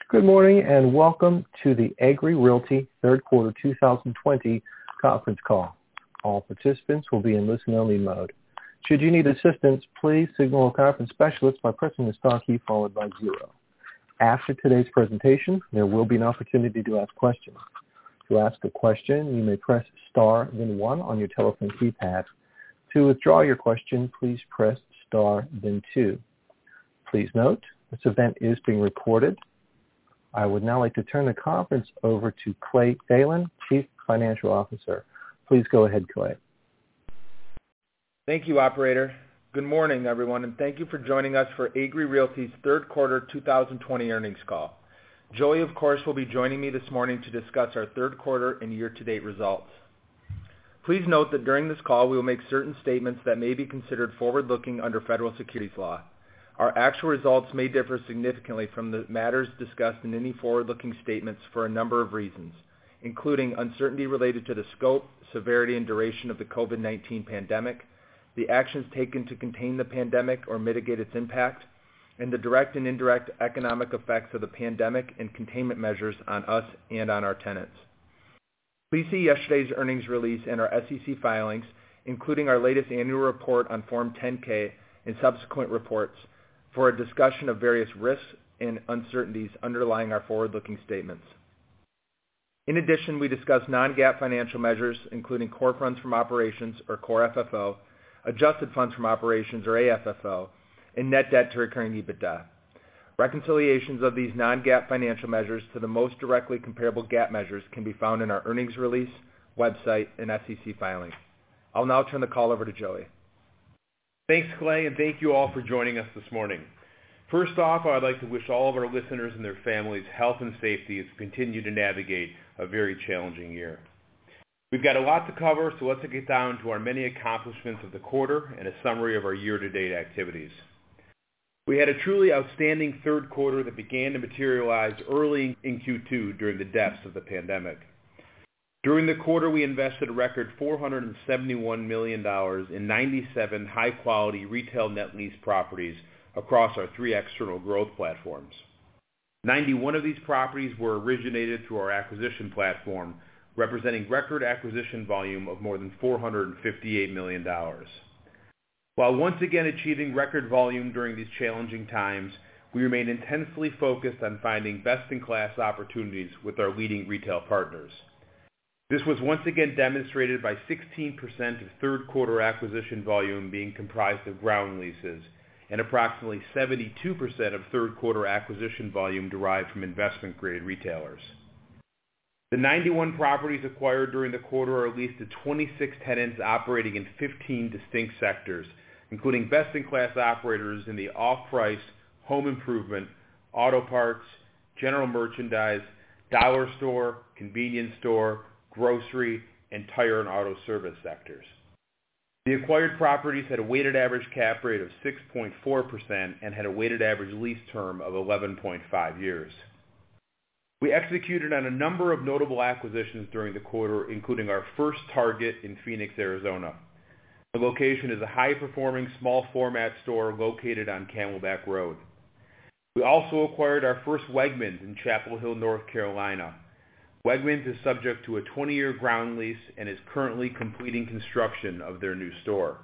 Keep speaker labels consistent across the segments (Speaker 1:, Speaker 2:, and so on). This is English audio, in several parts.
Speaker 1: Good morning and welcome to the Agree Realty third quarter 2020 conference call. All participants will be in listen-only mode. Should you need assistance, please signal a conference specialist by pressing the star key followed by 0. After today's presentation, there will be an opportunity to ask questions. To ask a question, you may press star then 1 on your telephone keypad. To withdraw your question, please press star then 2. Please note, this event is being recorded. I would now like to turn the conference over to Clay Thelen, Chief Financial Officer. Please go ahead, Clay.
Speaker 2: Thank you, operator. Good morning, everyone, and thank you for joining us for Agree Realty's third quarter 2020 earnings call. Joey, of course, will be joining me this morning to discuss our third quarter and year-to-date results. Please note that during this call, we will make certain statements that may be considered forward-looking under federal securities law. Our actual results may differ significantly from the matters discussed in any forward-looking statements for a number of reasons, including uncertainty related to the scope, severity, and duration of the COVID-19 pandemic, the actions taken to contain the pandemic or mitigate its impact, and the direct and indirect economic effects of the pandemic and containment measures on us and on our tenants. Please see yesterday's earnings release and our SEC filings, including our latest annual report on Form 10-K and subsequent reports, for a discussion of various risks and uncertainties underlying our forward-looking statements. In addition, we discuss non-GAAP financial measures, including core funds from operations, or core FFO, adjusted funds from operations, or AFFO, and net debt to recurring EBITDA. Reconciliations of these non-GAAP financial measures to the most directly comparable GAAP measures can be found in our earnings release, website, and SEC filings. I'll now turn the call over to Joey.
Speaker 3: Thanks, Clay, and thank you all for joining us this morning. First off, I'd like to wish all of our listeners and their families health and safety as we continue to navigate a very challenging year. We've got a lot to cover, so let's get down to our many accomplishments of the quarter and a summary of our year-to-date activities. We had a truly outstanding third quarter that began to materialize early in Q2 during the depths of the pandemic. During the quarter, we invested a record $471 million in 97 high-quality retail net lease properties across our 3 external growth platforms. 91 of these properties were originated through our acquisition platform, representing record acquisition volume of more than $458 million. While once again achieving record volume during these challenging times, we remain intensely focused on finding best-in-class opportunities with our leading retail partners. This was once again demonstrated by 16% of third quarter acquisition volume being comprised of ground leases and approximately 72% of third quarter acquisition volume derived from investment grade retailers. The 91 properties acquired during the quarter are leased to 26 tenants operating in 15 distinct sectors, including best-in-class operators in the off-price, home improvement, auto parts, general merchandise, dollar store, convenience store, grocery, and tire and auto service sectors. The acquired properties had a weighted average cap rate of 6.4% and had a weighted average lease term of 11.5 years. We executed on a number of notable acquisitions during the quarter, including our first target in Phoenix, Arizona. The location is a high-performing small format store located on Camelback Road. We also acquired our first Wegmans in Chapel Hill, North Carolina. Wegmans is subject to a 20-year ground lease and is currently completing construction of their new store.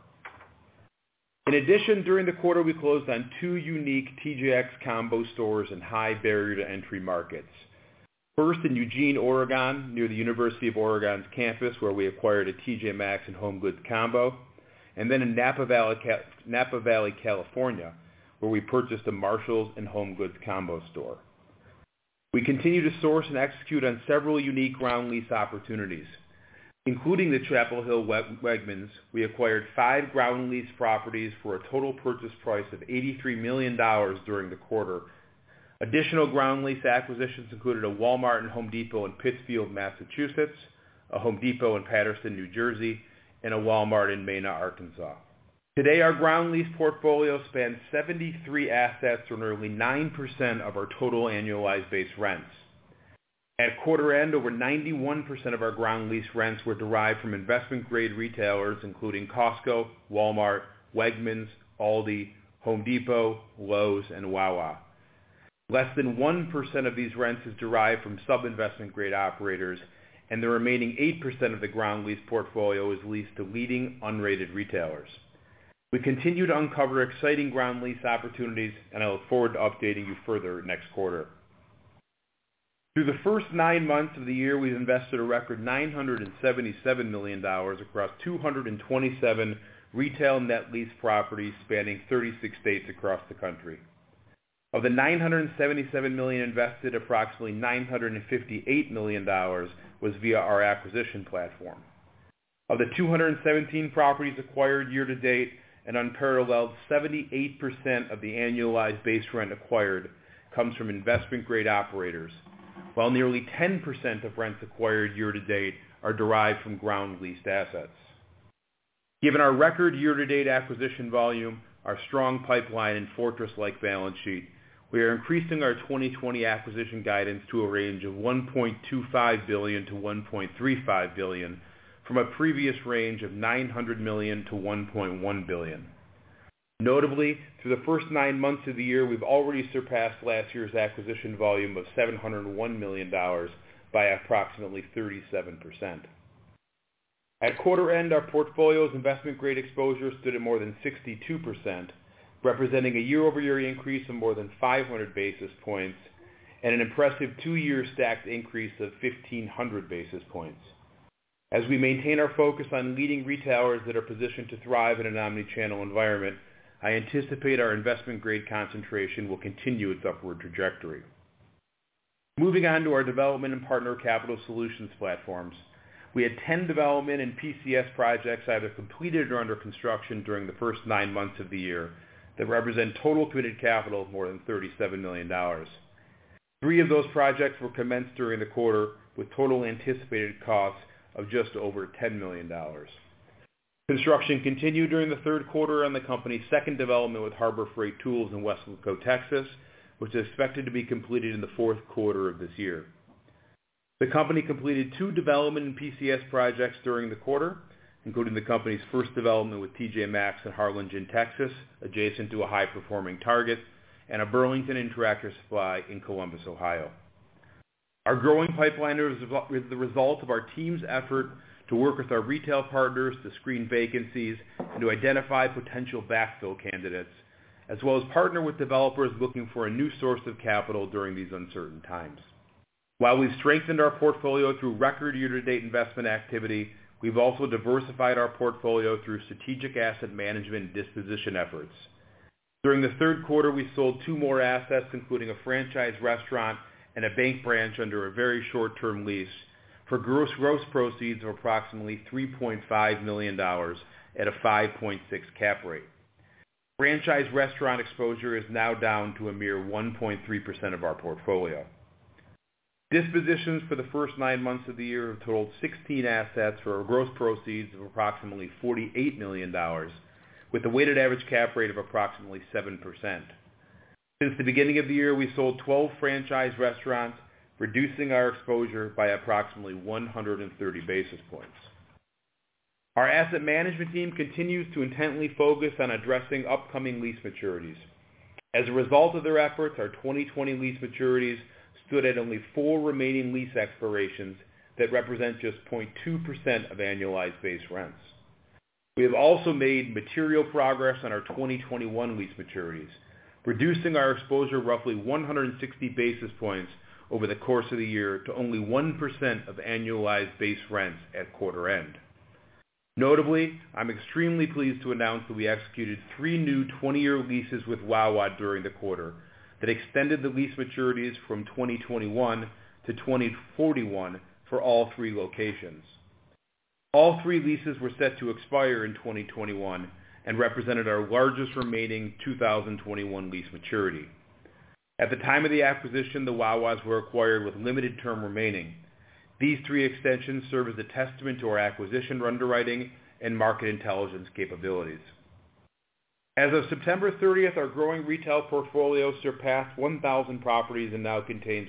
Speaker 3: In addition, during the quarter, we closed on 2 unique TJX combo stores in high barrier to entry markets. First in Eugene, Oregon, near the University of Oregon's campus, where we acquired a TJ Maxx and HomeGoods combo, and then in Napa Valley, California, where we purchased a Marshalls and HomeGoods combo store. We continue to source and execute on several unique ground lease opportunities. Including the Chapel Hill Wegmans, we acquired 5 ground lease properties for a total purchase price of $83 million during the quarter. Additional ground lease acquisitions included a Walmart and Home Depot in Pittsfield, Massachusetts, a Home Depot in Paterson, New Jersey, and a Walmart in Mena, Arkansas. Today, our ground lease portfolio spans 73 assets, or nearly 9% of our total annualized base rents. At quarter end, over 91% of our ground lease rents were derived from investment-grade retailers, including Costco, Walmart, Wegmans, Aldi, Home Depot, Lowe's, and Wawa. Less than 1% of these rents is derived from sub-investment grade operators, and the remaining 8% of the ground lease portfolio is leased to leading unrated retailers. We continue to uncover exciting ground lease opportunities, and I look forward to updating you further next quarter. Through the first 9 months of the year, we've invested a record $977 million across 227 retail net lease properties spanning 36 states across the country. Of the $977 million invested, approximately $958 million was via our acquisition platform. Of the 217 properties acquired year to date, an unparalleled 78% of the annualized base rent acquired comes from investment-grade operators, while nearly 10% of rents acquired year to date are derived from ground-leased assets. Given our record year-to-date acquisition volume, our strong pipeline, and fortress-like balance sheet, we are increasing our 2020 acquisition guidance to a range of $1.25 billion to $1.35 billion, from a previous range of $900 million to $1.1 billion. Notably, through the first 9 months of the year, we've already surpassed last year's acquisition volume of $701 million by approximately 37%. At quarter end, our portfolio's investment-grade exposure stood at more than 62%, representing a year-over-year increase of more than 500 basis points and an impressive 2-year stacked increase of 1,500 basis points. As we maintain our focus on leading retailers that are positioned to thrive in an omni-channel environment, I anticipate our investment-grade concentration will continue its upward trajectory. Moving on to our development and partner capital solutions platforms, we had 10 development and PCS projects either completed or under construction during the first 9 months of the year that represent total committed capital of more than $37 million. 3 of those projects were commenced during the quarter with total anticipated costs of just over $10 million. Construction continued during the third quarter on the company's second development with Harbor Freight Tools in Weslaco, Texas, which is expected to be completed in the fourth quarter of this year. The company completed 2 development and PCS projects during the quarter, including the company's first development with TJ Maxx in Harlingen, Texas, adjacent to a high-performing Target, and a Burlington and Tractor Supply in Columbus, Ohio. Our growing pipeline is the result of our team's effort to work with our retail partners to screen vacancies and to identify potential backfill candidates, as well as partner with developers looking for a new source of capital during these uncertain times. While we've strengthened our portfolio through record year-to-date investment activity, we've also diversified our portfolio through strategic asset management and disposition efforts. During the third quarter, we sold 2 more assets, including a franchise restaurant and a bank branch under a very short-term lease, for gross proceeds of approximately $3.5 million at a 5.6 cap rate. Franchise restaurant exposure is now down to a mere 1.3% of our portfolio. Dispositions for the first 9 months of the year have totaled 16 assets for a gross proceeds of approximately $48 million, with a weighted average cap rate of approximately 7%. Since the beginning of the year, we sold 12 franchise restaurants, reducing our exposure by approximately 130 basis points. Our asset management team continues to intently focus on addressing upcoming lease maturities. As a result of their efforts, our 2020 lease maturities stood at only 4 remaining lease expirations that represent just 0.2% of annualized base rents. We have also made material progress on our 2021 lease maturities, reducing our exposure roughly 160 basis points over the course of the year to only 1% of annualized base rents at quarter end. Notably, I'm extremely pleased to announce that we executed 3 new 20-year leases with Wawa during the quarter that extended the lease maturities from 2021 to 2041 for all 3 locations. All 3 leases were set to expire in 2021 and represented our largest remaining 2021 lease maturity. At the time of the acquisition, the Wawas were acquired with limited term remaining. These 3 extensions serve as a testament to our acquisition underwriting and market intelligence capabilities. As of September 30th, our growing retail portfolio surpassed 1,000 properties and now contains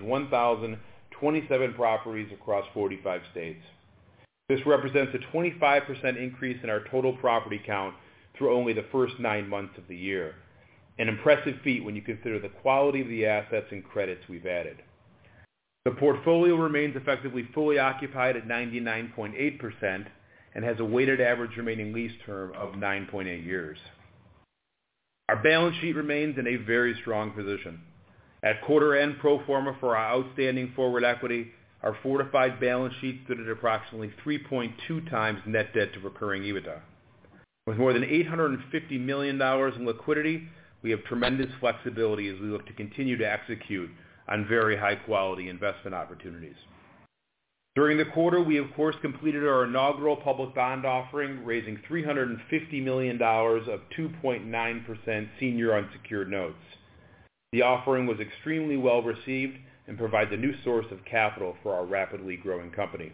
Speaker 3: 1,027 properties across 45 states. This represents a 25% increase in our total property count through only the first 9 months of the year. an impressive feat when you consider the quality of the assets and credits we've added. The portfolio remains effectively fully occupied at 99.8% and has a weighted average remaining lease term of 9.8 years. Our balance sheet remains in a very strong position. At quarter end, pro forma for our outstanding forward equity, our fortified balance sheet stood at approximately 3.2 times net debt to recurring EBITDA. With more than $850 million in liquidity, we have tremendous flexibility as we look to continue to execute on very high-quality investment opportunities. During the quarter, we of course completed our inaugural public bond offering, raising $350 million of 2.9% senior unsecured notes. The offering was extremely well received and provides a new source of capital for our rapidly growing company.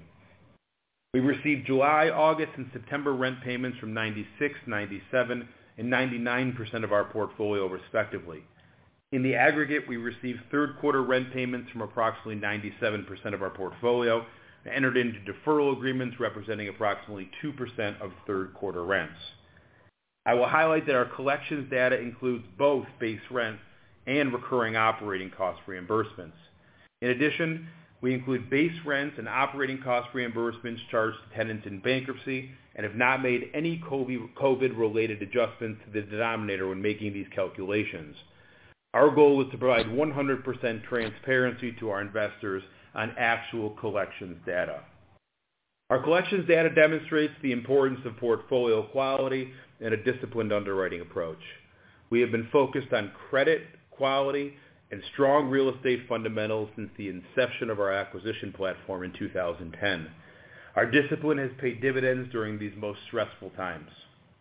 Speaker 3: We received July, August, and September rent payments from 96, 97, and 99% of our portfolio respectively. In the aggregate, we received third quarter rent payments from approximately 97% of our portfolio and entered into deferral agreements representing approximately 2% of third quarter rents. I will highlight that our collections data includes both base rent and recurring operating cost reimbursements. In addition, we include base rents and operating cost reimbursements charged to tenants in bankruptcy and have not made any COVID-related adjustments to the denominator when making these calculations. Our goal is to provide 100% transparency to our investors on actual collections data. Our collections data demonstrates the importance of portfolio quality and a disciplined underwriting approach. We have been focused on credit, quality, and strong real estate fundamentals since the inception of our acquisition platform in 2010. Our discipline has paid dividends during these most stressful times.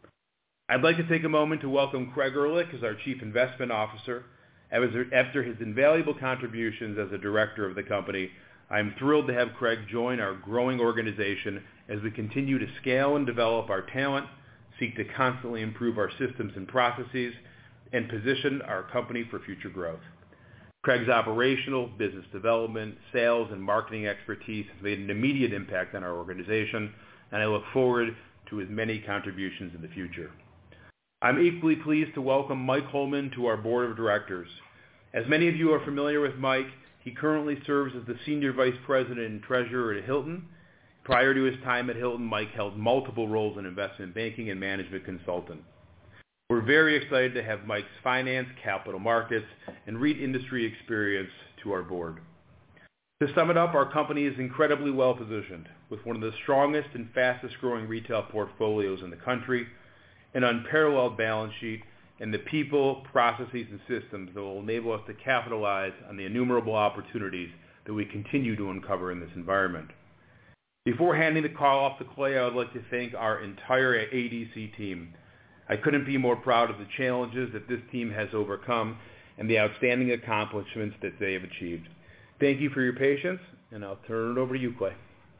Speaker 3: I'd like to take a moment to welcome Craig Erlich as our Chief Investment Officer. After his invaluable contributions as a director of the company, I am thrilled to have Craig join our growing organization as we continue to scale and develop our talent, seek to constantly improve our systems and processes, and position our company for future growth. Craig's operational, business development, sales, and marketing expertise has made an immediate impact on our organization, and I look forward to his many contributions in the future. I'm equally pleased to welcome Mike Holman to our board of directors. As many of you are familiar with Mike, he currently serves as the Senior Vice President and Treasurer at Hilton. Prior to his time at Hilton, Mike held multiple roles in investment banking and management consultant. We're very excited to have Mike's finance, capital markets, and REIT industry experience to our board. To sum it up, our company is incredibly well positioned with one of the strongest and fastest growing retail portfolios in the country, an unparalleled balance sheet, and the people, processes, and systems that will enable us to capitalize on the innumerable opportunities that we continue to uncover in this environment. Before handing the call off to Clay, I would like to thank our entire ADC team. I couldn't be more proud of the challenges that this team has overcome and the outstanding accomplishments that they have achieved. Thank you for your patience, and I'll turn it over to you, Clay.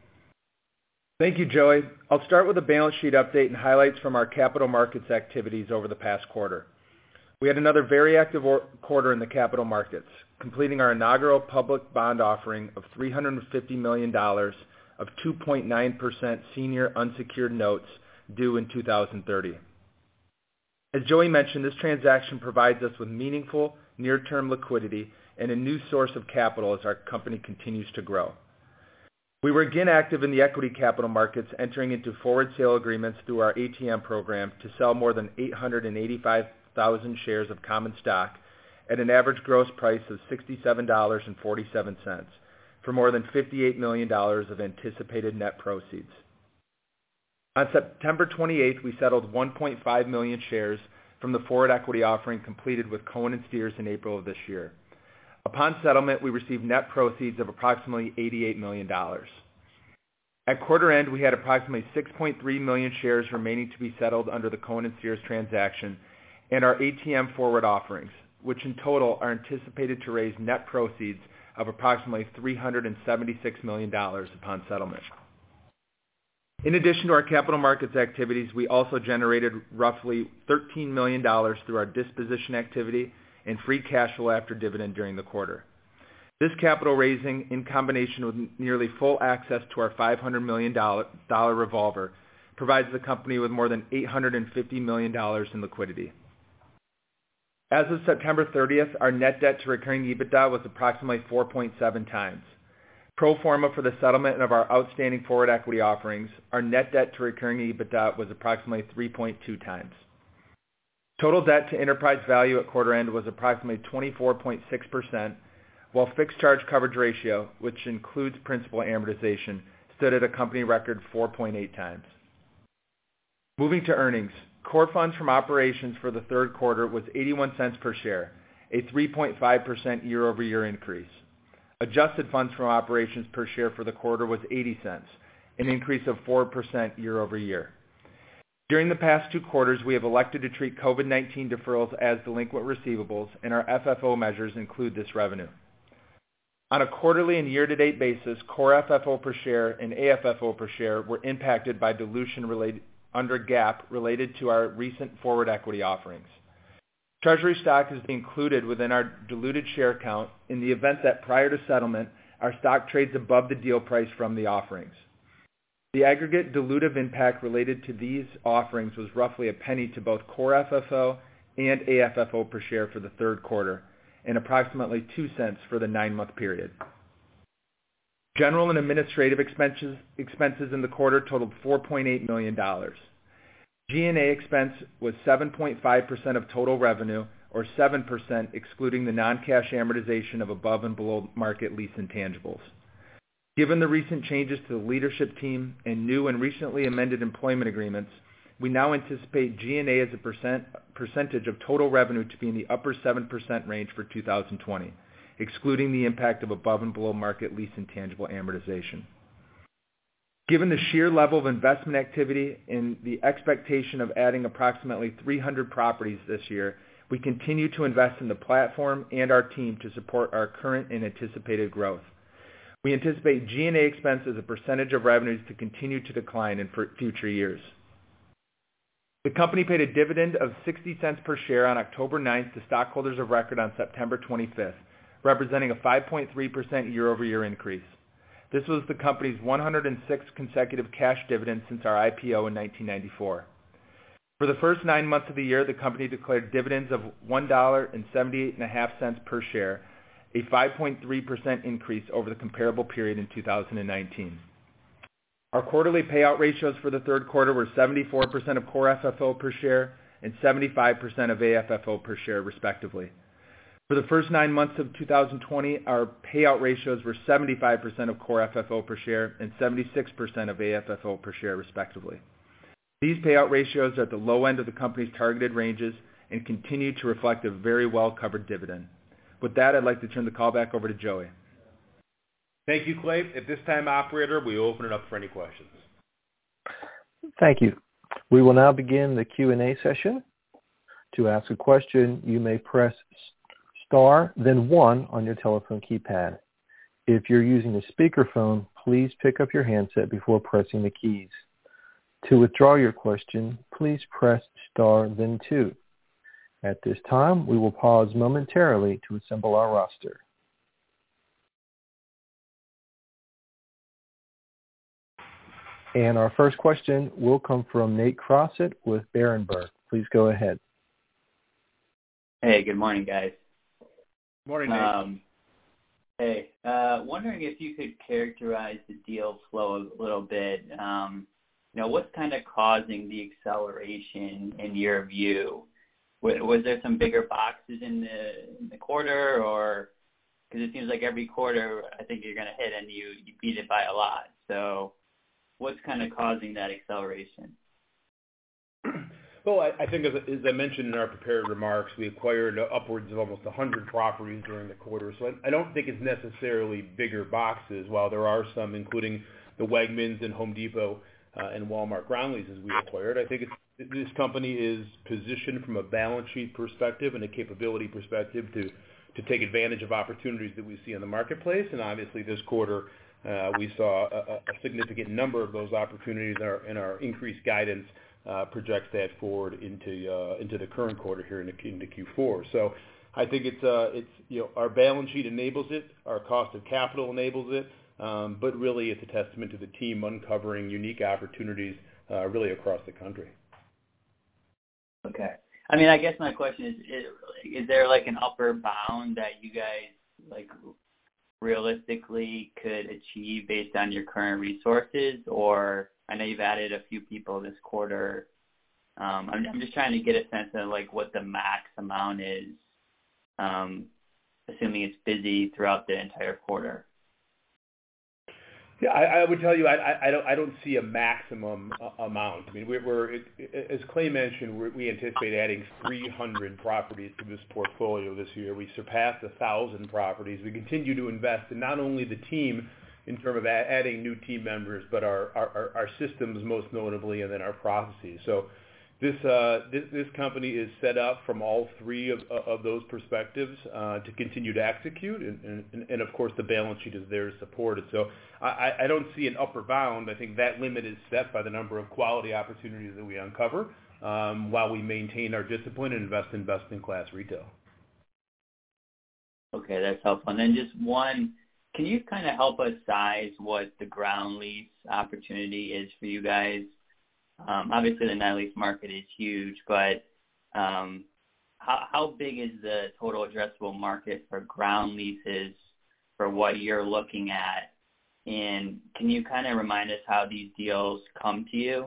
Speaker 2: Thank you, Joey. I'll start with a balance sheet update and highlights from our capital markets activities over the past quarter. We had another very active quarter in the capital markets, completing our inaugural public bond offering of $350 million of 2.9% senior unsecured notes due in 2030. As Joey mentioned, this transaction provides us with meaningful near-term liquidity and a new source of capital as our company continues to grow. We were again active in the equity capital markets, entering into forward sale agreements through our ATM program to sell more than 885,000 shares of common stock at an average gross price of $67.47 for more than $58 million of anticipated net proceeds. On September 28th, we settled 1.5 million shares from the forward equity offering completed with Cohen & Steers in April of this year. Upon settlement, we received net proceeds of approximately $88 million. At quarter end, we had approximately 6.3 million shares remaining to be settled under the Cohen & Steers transaction and our ATM forward offerings, which in total are anticipated to raise net proceeds of approximately $376 million upon settlement. In addition to our capital markets activities, we also generated roughly $13 million through our disposition activity and free cash flow after dividend during the quarter. This capital raising, in combination with nearly full access to our $500 million revolver, provides the company with more than $850 million in liquidity. As of September 30th, our net debt to recurring EBITDA was approximately 4.7 times. Pro forma for the settlement of our outstanding forward equity offerings, our net debt to recurring EBITDA was approximately 3.2 times. Total debt to enterprise value at quarter end was approximately 24.6%, while fixed charge coverage ratio, which includes principal amortization, stood at a company record 4.8 times. Moving to earnings, core funds from operations for the third quarter was 81 cents per share, a 3.5% year-over-year increase. Adjusted funds from operations per share for the quarter was 80 cents, an increase of 4% year-over-year. During the past 2 quarters, we have elected to treat COVID-19 deferrals as delinquent receivables, and our FFO measures include this revenue. On a quarterly and year-to-date basis, core FFO per share and AFFO per share were impacted by dilution related under GAAP related to our recent forward equity offerings. Treasury stock is included within our diluted share count in the event that prior to settlement, our stock trades above the deal price from the offerings. The aggregate dilutive impact related to these offerings was roughly a penny to both core FFO and AFFO per share for the third quarter, and approximately 2 cents for the 9-month period. General and administrative expenses in the quarter totaled $4.8 million. G&A expense was 7.5% of total revenue, or 7% excluding the non-cash amortization of above and below market lease intangibles. Given the recent changes to the leadership team and new and recently amended employment agreements, we now anticipate G&A as a percentage of total revenue to be in the upper 7% range for 2020, excluding the impact of above and below market lease intangible amortization. Given the sheer level of investment activity and the expectation of adding approximately 300 properties this year, we continue to invest in the platform and our team to support our current and anticipated growth. We anticipate G&A expense as a percentage of revenues to continue to decline in future years. The company paid a dividend of 60 cents per share on October 9th to stockholders of record on September 25th, representing a 5.3% year-over-year increase. This was the company's 106th consecutive cash dividend since our IPO in 1994. For the first 9 months of the year, the company declared dividends of $1.78 per share, a 5.3% increase over the comparable period in 2019. Our quarterly payout ratios for the third quarter were 74% of core FFO per share and 75% of AFFO per share, respectively. For the first 9 months of 2020, our payout ratios were 75% of core FFO per share and 76% of AFFO per share, respectively. These payout ratios are at the low end of the company's targeted ranges and continue to reflect a very well-covered dividend. With that, I'd like to turn the call back over to Joey.
Speaker 3: Thank you, Clay. At this time, operator, we open it up for any questions.
Speaker 1: Thank you. We will now begin the Q&A session. To ask a question, you may press star, then 1 on your telephone keypad. If you're using a speakerphone, please pick up your handset before pressing the keys. To withdraw your question, please press star, then 2. At this time, we will pause momentarily to assemble our roster. And our first question will come from Nate Crossett with Berenberg. Please go ahead.
Speaker 4: Hey, good morning, guys.
Speaker 3: Morning, Nate.
Speaker 4: Hey, wondering if you could characterize the deal flow a little bit. What's kind of causing the acceleration in your view? Was there some bigger boxes in the quarter, or because it seems like every quarter I think you're going to hit and you beat it by a lot. So what's kind of causing that acceleration?
Speaker 3: Well, I think as I mentioned in our prepared remarks, we acquired upwards of almost 100 properties during the quarter. So I don't think it's necessarily bigger boxes, while there are some, including the Wegmans and Home Depot and Walmart ground leases we acquired. I think this company is positioned from a balance sheet perspective and a capability perspective to take advantage of opportunities that we see in the marketplace. And obviously this quarter we saw a significant number of those opportunities, and our increased guidance projects that forward into the current quarter here into Q4. So I think it's our balance sheet enables it, our cost of capital enables it, but really it's a testament to the team uncovering unique opportunities really across the country.
Speaker 4: Okay. I mean, I guess my question is there like an upper bound that you guys like realistically could achieve based on your current resources? Or I know you've added a few people this quarter. I'm just trying to get a sense of like what the max amount is, assuming it's busy throughout the entire quarter.
Speaker 3: Yeah, I would tell you I don't see a maximum amount. I mean, we're as Clay mentioned, we anticipate adding 300 properties to this portfolio this year. We surpassed 1,000 properties. We continue to invest in not only the team in terms of adding new team members, but our systems most notably, and then our processes. So this company is set up from all three of those perspectives to continue to execute, and of course the balance sheet is there to support it. So I don't see an upper bound. I think that limit is set by the number of quality opportunities that we uncover while we maintain our discipline and invest in best-in-class retail.
Speaker 4: Okay, that's helpful. And then just one, can you kind of help us size what the ground lease opportunity is for you guys? Obviously, the net lease market is huge, but how big is the total addressable market for ground leases for what you're looking at? And can you kind of remind us how these deals come to you?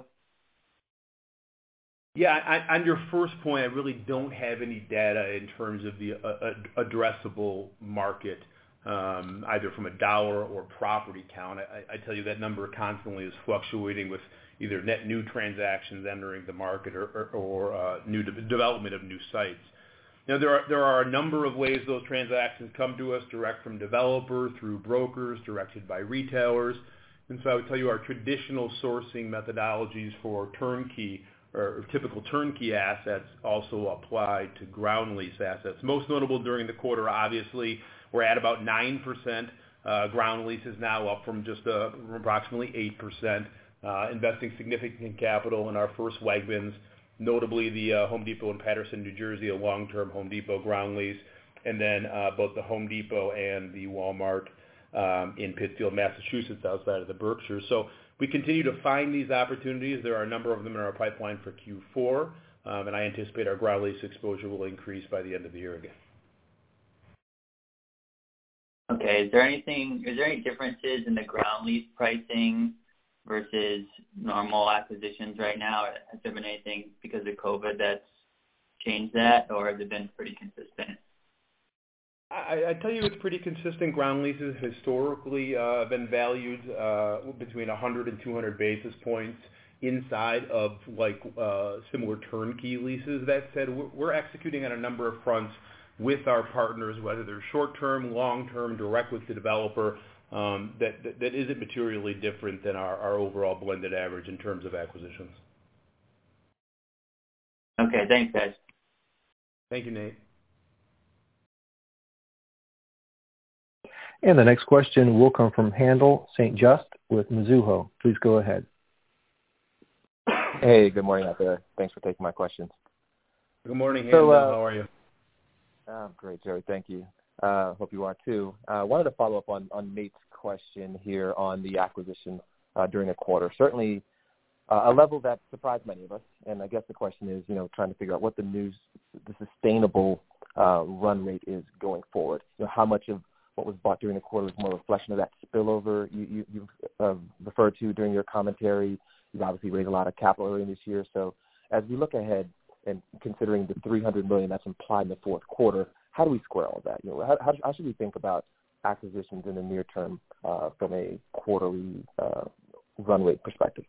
Speaker 3: Yeah, on your first point, I really don't have any data in terms of the addressable market, either from a dollar or property count. I tell you that number constantly is fluctuating with either net new transactions entering the market or new development of new sites. Now, there are a number of ways those transactions come to us, direct from developer, through brokers, directed by retailers. And so I would tell you our traditional sourcing methodologies for turnkey or typical turnkey assets also apply to ground lease assets. Most notable during the quarter, obviously, we're at about 9% ground leases now, up from just approximately 8%. Investing significant capital in our first Wegmans, notably the Home Depot in Paterson, New Jersey, a long-term Home Depot ground lease, and then both the Home Depot and the Walmart in Pittsfield, Massachusetts, outside of the Berkshires. So we continue to find these opportunities. There are a number of them in our pipeline for Q4, and I anticipate our ground lease exposure will increase by the end of the year again.
Speaker 4: Okay. Is there any differences in the ground lease pricing versus normal acquisitions right now? Has there been anything because of COVID that's changed that, or has it been pretty consistent?
Speaker 3: I tell you, it's pretty consistent. Ground leases historically been valued between 100 and 200 basis points inside of similar turnkey leases. That said, we're executing on a number of fronts with our partners, whether they're short-term, long-term, direct with the developer, that isn't materially different than our overall blended average in terms of acquisitions.
Speaker 4: Okay, thanks, guys.
Speaker 3: Thank you, Nate.
Speaker 1: And the next question will come from Haendel St. Juste with Mizuho. Please go ahead.
Speaker 5: Hey, good morning out there. Thanks for taking my questions.
Speaker 3: Good morning, Haendel. How are you?
Speaker 5: Great, Jerry. Thank you. Hope you are too. Wanted to follow up on Nate's question here on the acquisition during the quarter. Certainly a level that surprised many of us. And I guess the question is, trying to figure out what the sustainable run rate is going forward. How much of what was bought during the quarter was more a reflection of that spillover you've referred to during your commentary. You've obviously raised a lot of capital earlier this year. So as we look ahead and considering the $300 million that's implied in the fourth quarter, how do we square all that? How should we think about acquisitions in the near term from a quarterly run rate perspective?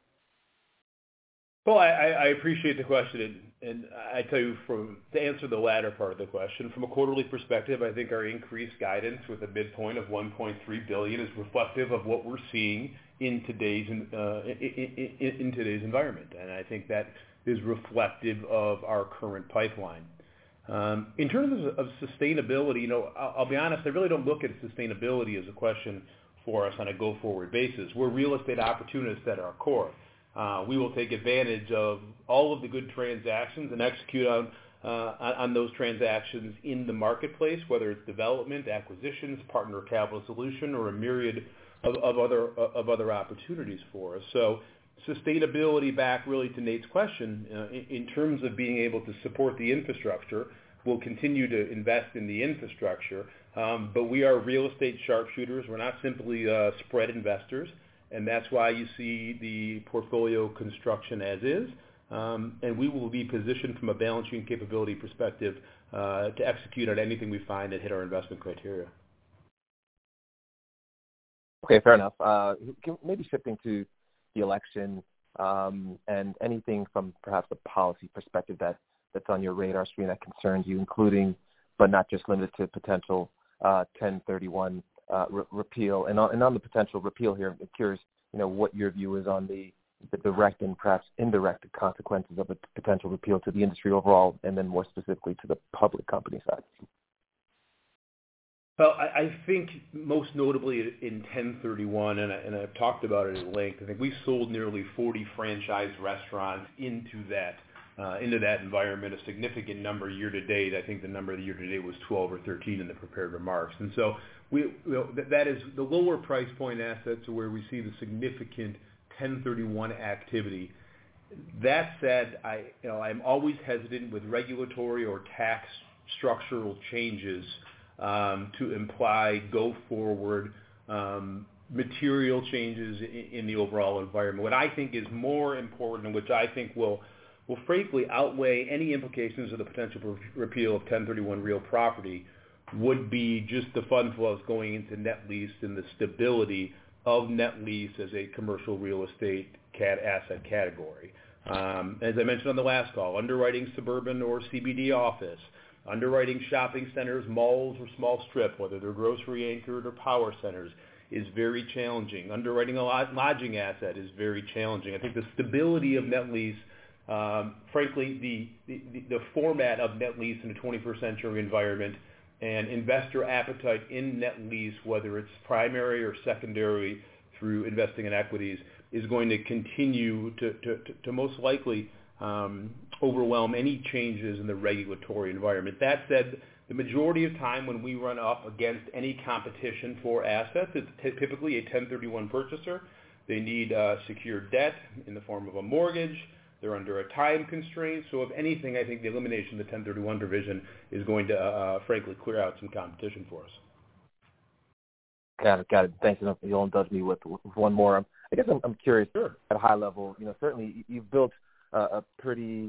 Speaker 3: Well, I appreciate the question, and I tell you, to answer the latter part of the question, from a quarterly perspective, I think our increased guidance with a midpoint of $1.3 billion is reflective of what we're seeing in today's environment, and I think that is reflective of our current pipeline. In terms of sustainability, I'll be honest, I really don't look at sustainability as a question for us on a go-forward basis. We're real estate opportunists at our core. We will take advantage of all of the good transactions and execute on those transactions in the marketplace, whether it's development, acquisitions, partner capital solution, or a myriad of other opportunities for us. So sustainability, back really to Nate's question, in terms of being able to support the infrastructure, we'll continue to invest in the infrastructure, but we are real estate sharpshooters. We're not simply spread investors, and that's why you see the portfolio construction as is, and we will be positioned from a balance sheet capability perspective to execute on anything we find that hit our investment criteria.
Speaker 5: Okay, fair enough. Maybe shifting to the election and anything from perhaps a policy perspective that's on your radar screen that concerns you, including but not just limited to potential 1031 repeal. And on the potential repeal here, I'm curious, what your view is on the direct and perhaps indirect consequences of a potential repeal to the industry overall, and then more specifically to the public company side.
Speaker 3: Well, I think most notably in 1031, and I've talked about it at length, I think we sold nearly 40 franchise restaurants into that environment, a significant number year to date. I think the number of the year to date was 12 or 13 in the prepared remarks. And so that is the lower price point assets are where we see the significant 1031 activity. That said, I'm always hesitant with regulatory or tax structural changes to imply go forward material changes in the overall environment. What I think is more important, and which I think will frankly outweigh any implications of the potential repeal of 1031 real property, would be just the fund flows going into net lease and the stability of net lease as a commercial real estate asset category. As I mentioned on the last call, underwriting suburban or CBD office, underwriting shopping centers, malls, or small strip, whether they're grocery anchored or power centers, is very challenging. Underwriting a lodging asset is very challenging. I think the stability of net lease, frankly, the format of net lease in the 21st century environment and investor appetite in net lease, whether it's primary or secondary through investing in equities, is going to continue to most likely overwhelm any changes in the regulatory environment. That said, the majority of time when we run up against any competition for assets, it's typically a 1031 purchaser. They need secured debt in the form of a mortgage. They're under a time constraint. So if anything, I think the elimination of the 1031 provision is going to, frankly, clear out some competition for us.
Speaker 5: Got it. Thanks. You'll indulge me with one more. I guess I'm curious.
Speaker 3: Sure.
Speaker 5: At a high level, certainly you've built a pretty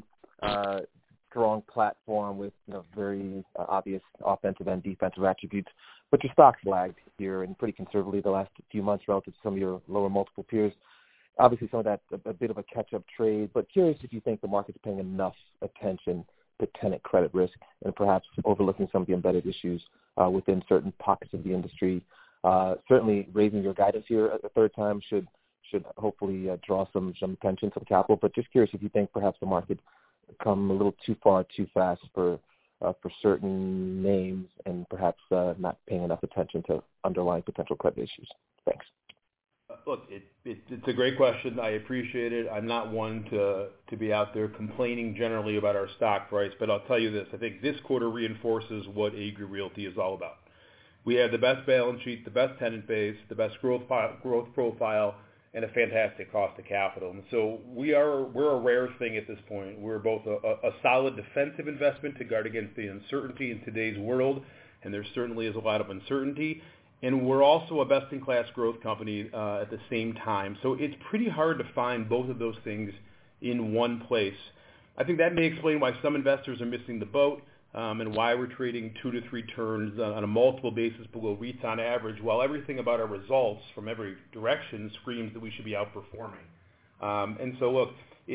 Speaker 5: strong platform with very obvious offensive and defensive attributes, but your stock's lagged here and pretty conservatively the last few months relative to some of your lower multiple peers. Obviously, some of that a bit of a catch-up trade, but curious if you think the market's paying enough attention to tenant credit risk and perhaps overlooking some of the embedded issues within certain pockets of the industry. Certainly, raising your guidance here a third time should hopefully draw some attention to the capital. But just curious if you think perhaps the market come a little too far too fast for certain names and perhaps not paying enough attention to underlying potential credit issues. Thanks.
Speaker 3: Look, it's a great question. I appreciate it. I'm not one to be out there complaining generally about our stock price, but I'll tell you this. I think this quarter reinforces what Agree Realty is all about. We have the best balance sheet, the best tenant base, the best growth profile, and a fantastic cost of capital. And so we're a rare thing at this point. We're both a solid defensive investment to guard against the uncertainty in today's world, and there certainly is a lot of uncertainty. And we're also a best-in-class growth company at the same time. So it's pretty hard to find both of those things in one place. I think that may explain why some investors are missing the boat and why we're trading 2 to 3 turns on a multiple basis below REITs on average, while everything about our results from every direction screams that we should be outperforming. And so, look,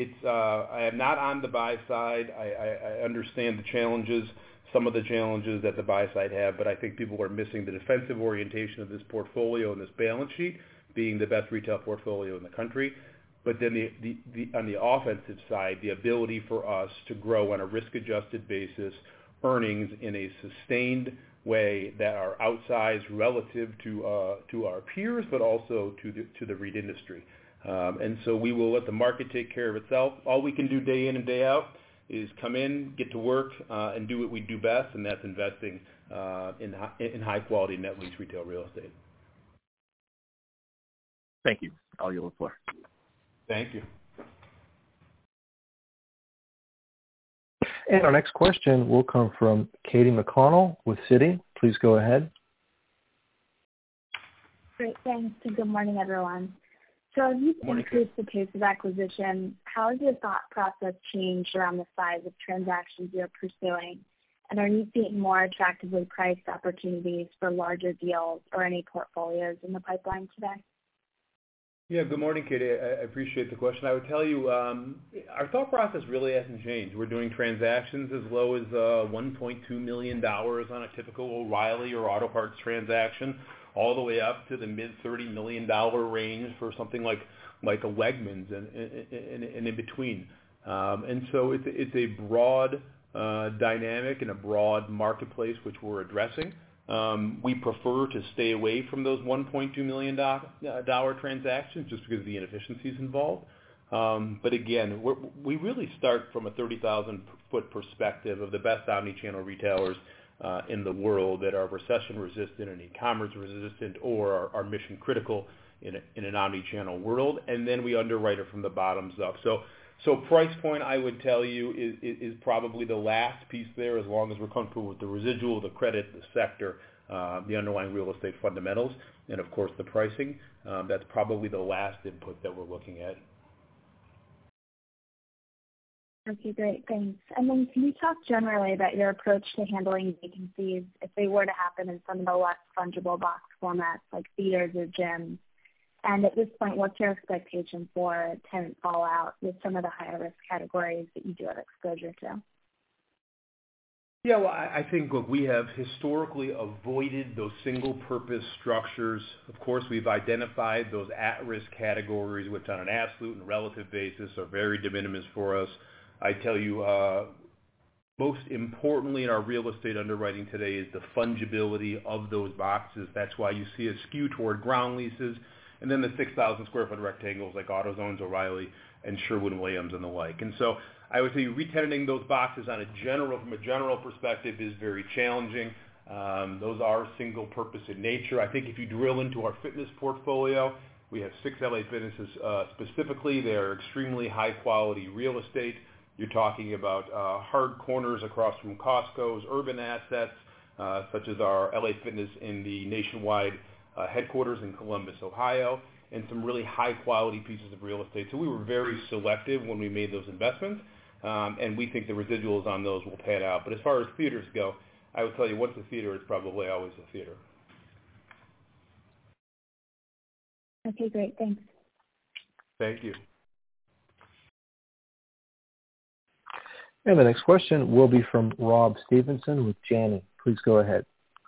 Speaker 3: I am not on the buy side. I understand the challenges, some of the challenges that the buy side have, but I think people are missing the defensive orientation of this portfolio and this balance sheet being the best retail portfolio in the country. But then on the offensive side, the ability for us to grow on a risk-adjusted basis earnings in a sustained way that are outsized relative to our peers, but also to the REIT industry. And so we will let the market take care of itself. All we can do day in and day out is come in, get to work, and do what we do best, and that's investing in high-quality net lease retail real estate.
Speaker 5: Thank you. I'll yield the floor.
Speaker 3: Thank you.
Speaker 1: And our next question will come from Katie McConnell with Citi. Please go ahead.
Speaker 6: Great, thanks, and good morning, everyone. So as you've increased the pace of acquisition, how has your thought process changed around the size of transactions you're pursuing? And are you seeing more attractively priced opportunities for larger deals or any portfolios in the pipeline today?
Speaker 3: Yeah, good morning, Katie. I appreciate the question. I would tell you our thought process really hasn't changed. We're doing transactions as low as $1.2 million on a typical O'Reilly or Auto Parts transaction, all the way up to the mid-$30 million range for something like a Wegmans and in between. And so it's a broad dynamic and a broad marketplace which we're addressing. We prefer to stay away from those $1.2 million transactions just because of the inefficiencies involved. But again, we really start from a 30,000-foot perspective of the best omni-channel retailers in the world that are recession-resistant and e-commerce resistant or are mission-critical in an omni-channel world, and then we underwrite it from the bottoms up. So price point, I would tell you, is probably the last piece there, as long as we're comfortable with the residual, the credit, the sector, the underlying real estate fundamentals, and of course the pricing. That's probably the last input that we're looking at.
Speaker 6: Okay, great, thanks. And then can you talk generally about your approach to handling vacancies if they were to happen in some of the less fungible box formats like theaters or gyms? And at this point, what's your expectation for tenant fallout with some of the higher risk categories that you do have exposure to?
Speaker 3: Yeah, well, I think, look, we have historically avoided those single-purpose structures. Of course, we've identified those at-risk categories, which on an absolute and relative basis are very de minimis for us. I tell you, most importantly in our real estate underwriting today is the fungibility of those boxes. That's why you see a skew toward ground leases, and then the 6,000 square foot rectangles like AutoZones, O'Reilly, and Sherwin-Williams and the like. And so I would say re-tenanting those boxes from a general perspective is very challenging. Those are single purpose in nature. I think if you drill into our fitness portfolio, we have 6 LA Fitnesses specifically. They are extremely high quality real estate. You're talking about hard corners across from Costco's, urban assets, such as our LA Fitness in the nationwide headquarters in Columbus, Ohio, and some really high-quality pieces of real estate. So we were very selective when we made those investments, and we think the residuals on those will pan out. But as far as theaters go, I would tell you once a theater, it's probably always a theater.
Speaker 6: Okay, great. Thanks.
Speaker 3: Thank you.
Speaker 1: And the next question will be from Rob Stevenson with Janney. Please go ahead.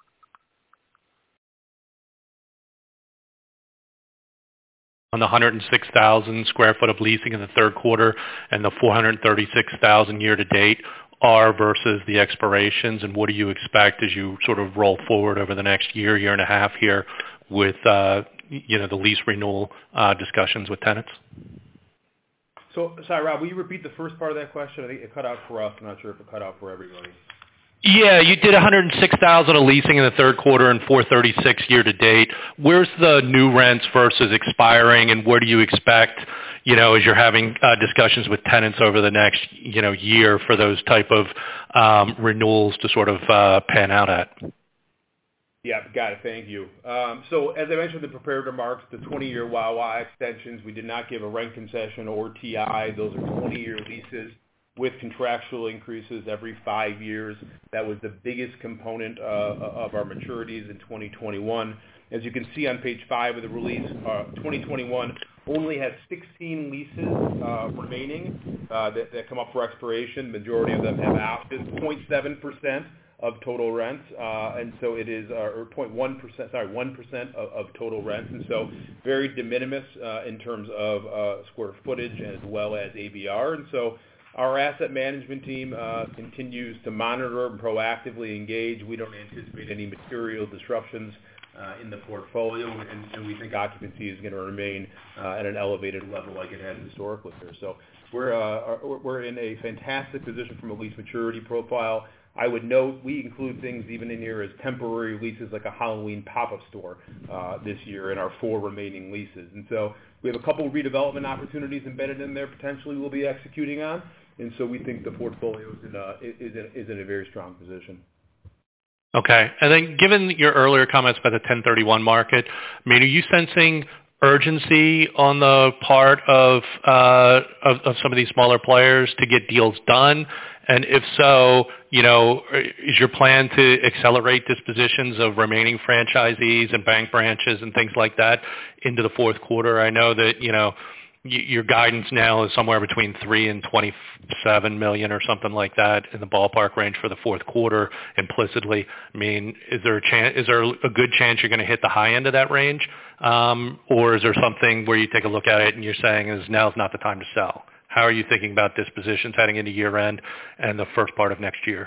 Speaker 7: On the 106,000 square foot of leasing in the third quarter and the 436,000 year to date are versus the expirations, and what do you expect as you sort of roll forward over the next year and a half here with the lease renewal discussions with tenants?
Speaker 3: So, sorry, Rob, will you repeat the first part of that question? I think it cut out for us. I'm not sure if it cut out for everybody.
Speaker 7: Yeah, you did 106,000 of leasing in the third quarter and 436 year to date. Where's the new rents versus expiring, and where do you expect, as you're having discussions with tenants over the next, year for those type of renewals to sort of pan out at?
Speaker 3: Yeah, got it. Thank you. So as I mentioned in the prepared remarks, the 20-year Wawa extensions, we did not give a rent concession or TI. Those are 20-year leases with contractual increases every 5 years. That was the biggest component of our maturities in 2021. As you can see on page 5 of the release, 2021 only has 16 leases remaining that come up for expiration. Majority of them have options, 0.7% of total rents, and so it is, or 0.1%, 1% of total rents, and so very de minimis in terms of square footage as well as ABR, and so our asset management team continues to monitor and proactively engage. We don't anticipate any material disruptions in the portfolio, and we think occupancy is going to remain at an elevated level like it has historically here. So we're in a fantastic position from a lease maturity profile. I would note we include things even in here as temporary leases like a Halloween pop-up store this year in our 4 remaining leases. And so we have a couple redevelopment opportunities embedded in there potentially we'll be executing on. And so we think the portfolio is in a very strong position.
Speaker 7: Okay. And then given your earlier comments about the 1031 market, I mean, are you sensing urgency on the part of some of these smaller players to get deals done? And if so, is your plan to accelerate dispositions of remaining franchisees and bank branches and things like that into the fourth quarter? I know that, your guidance now is somewhere between $3 and $27 million or something like that in the ballpark range for the fourth quarter implicitly. I mean, is there a good chance you're going to hit the high end of that range? Or is there something where you take a look at it and you're saying now's not the time to sell? How are you thinking about dispositions heading into year end and the first part of next year?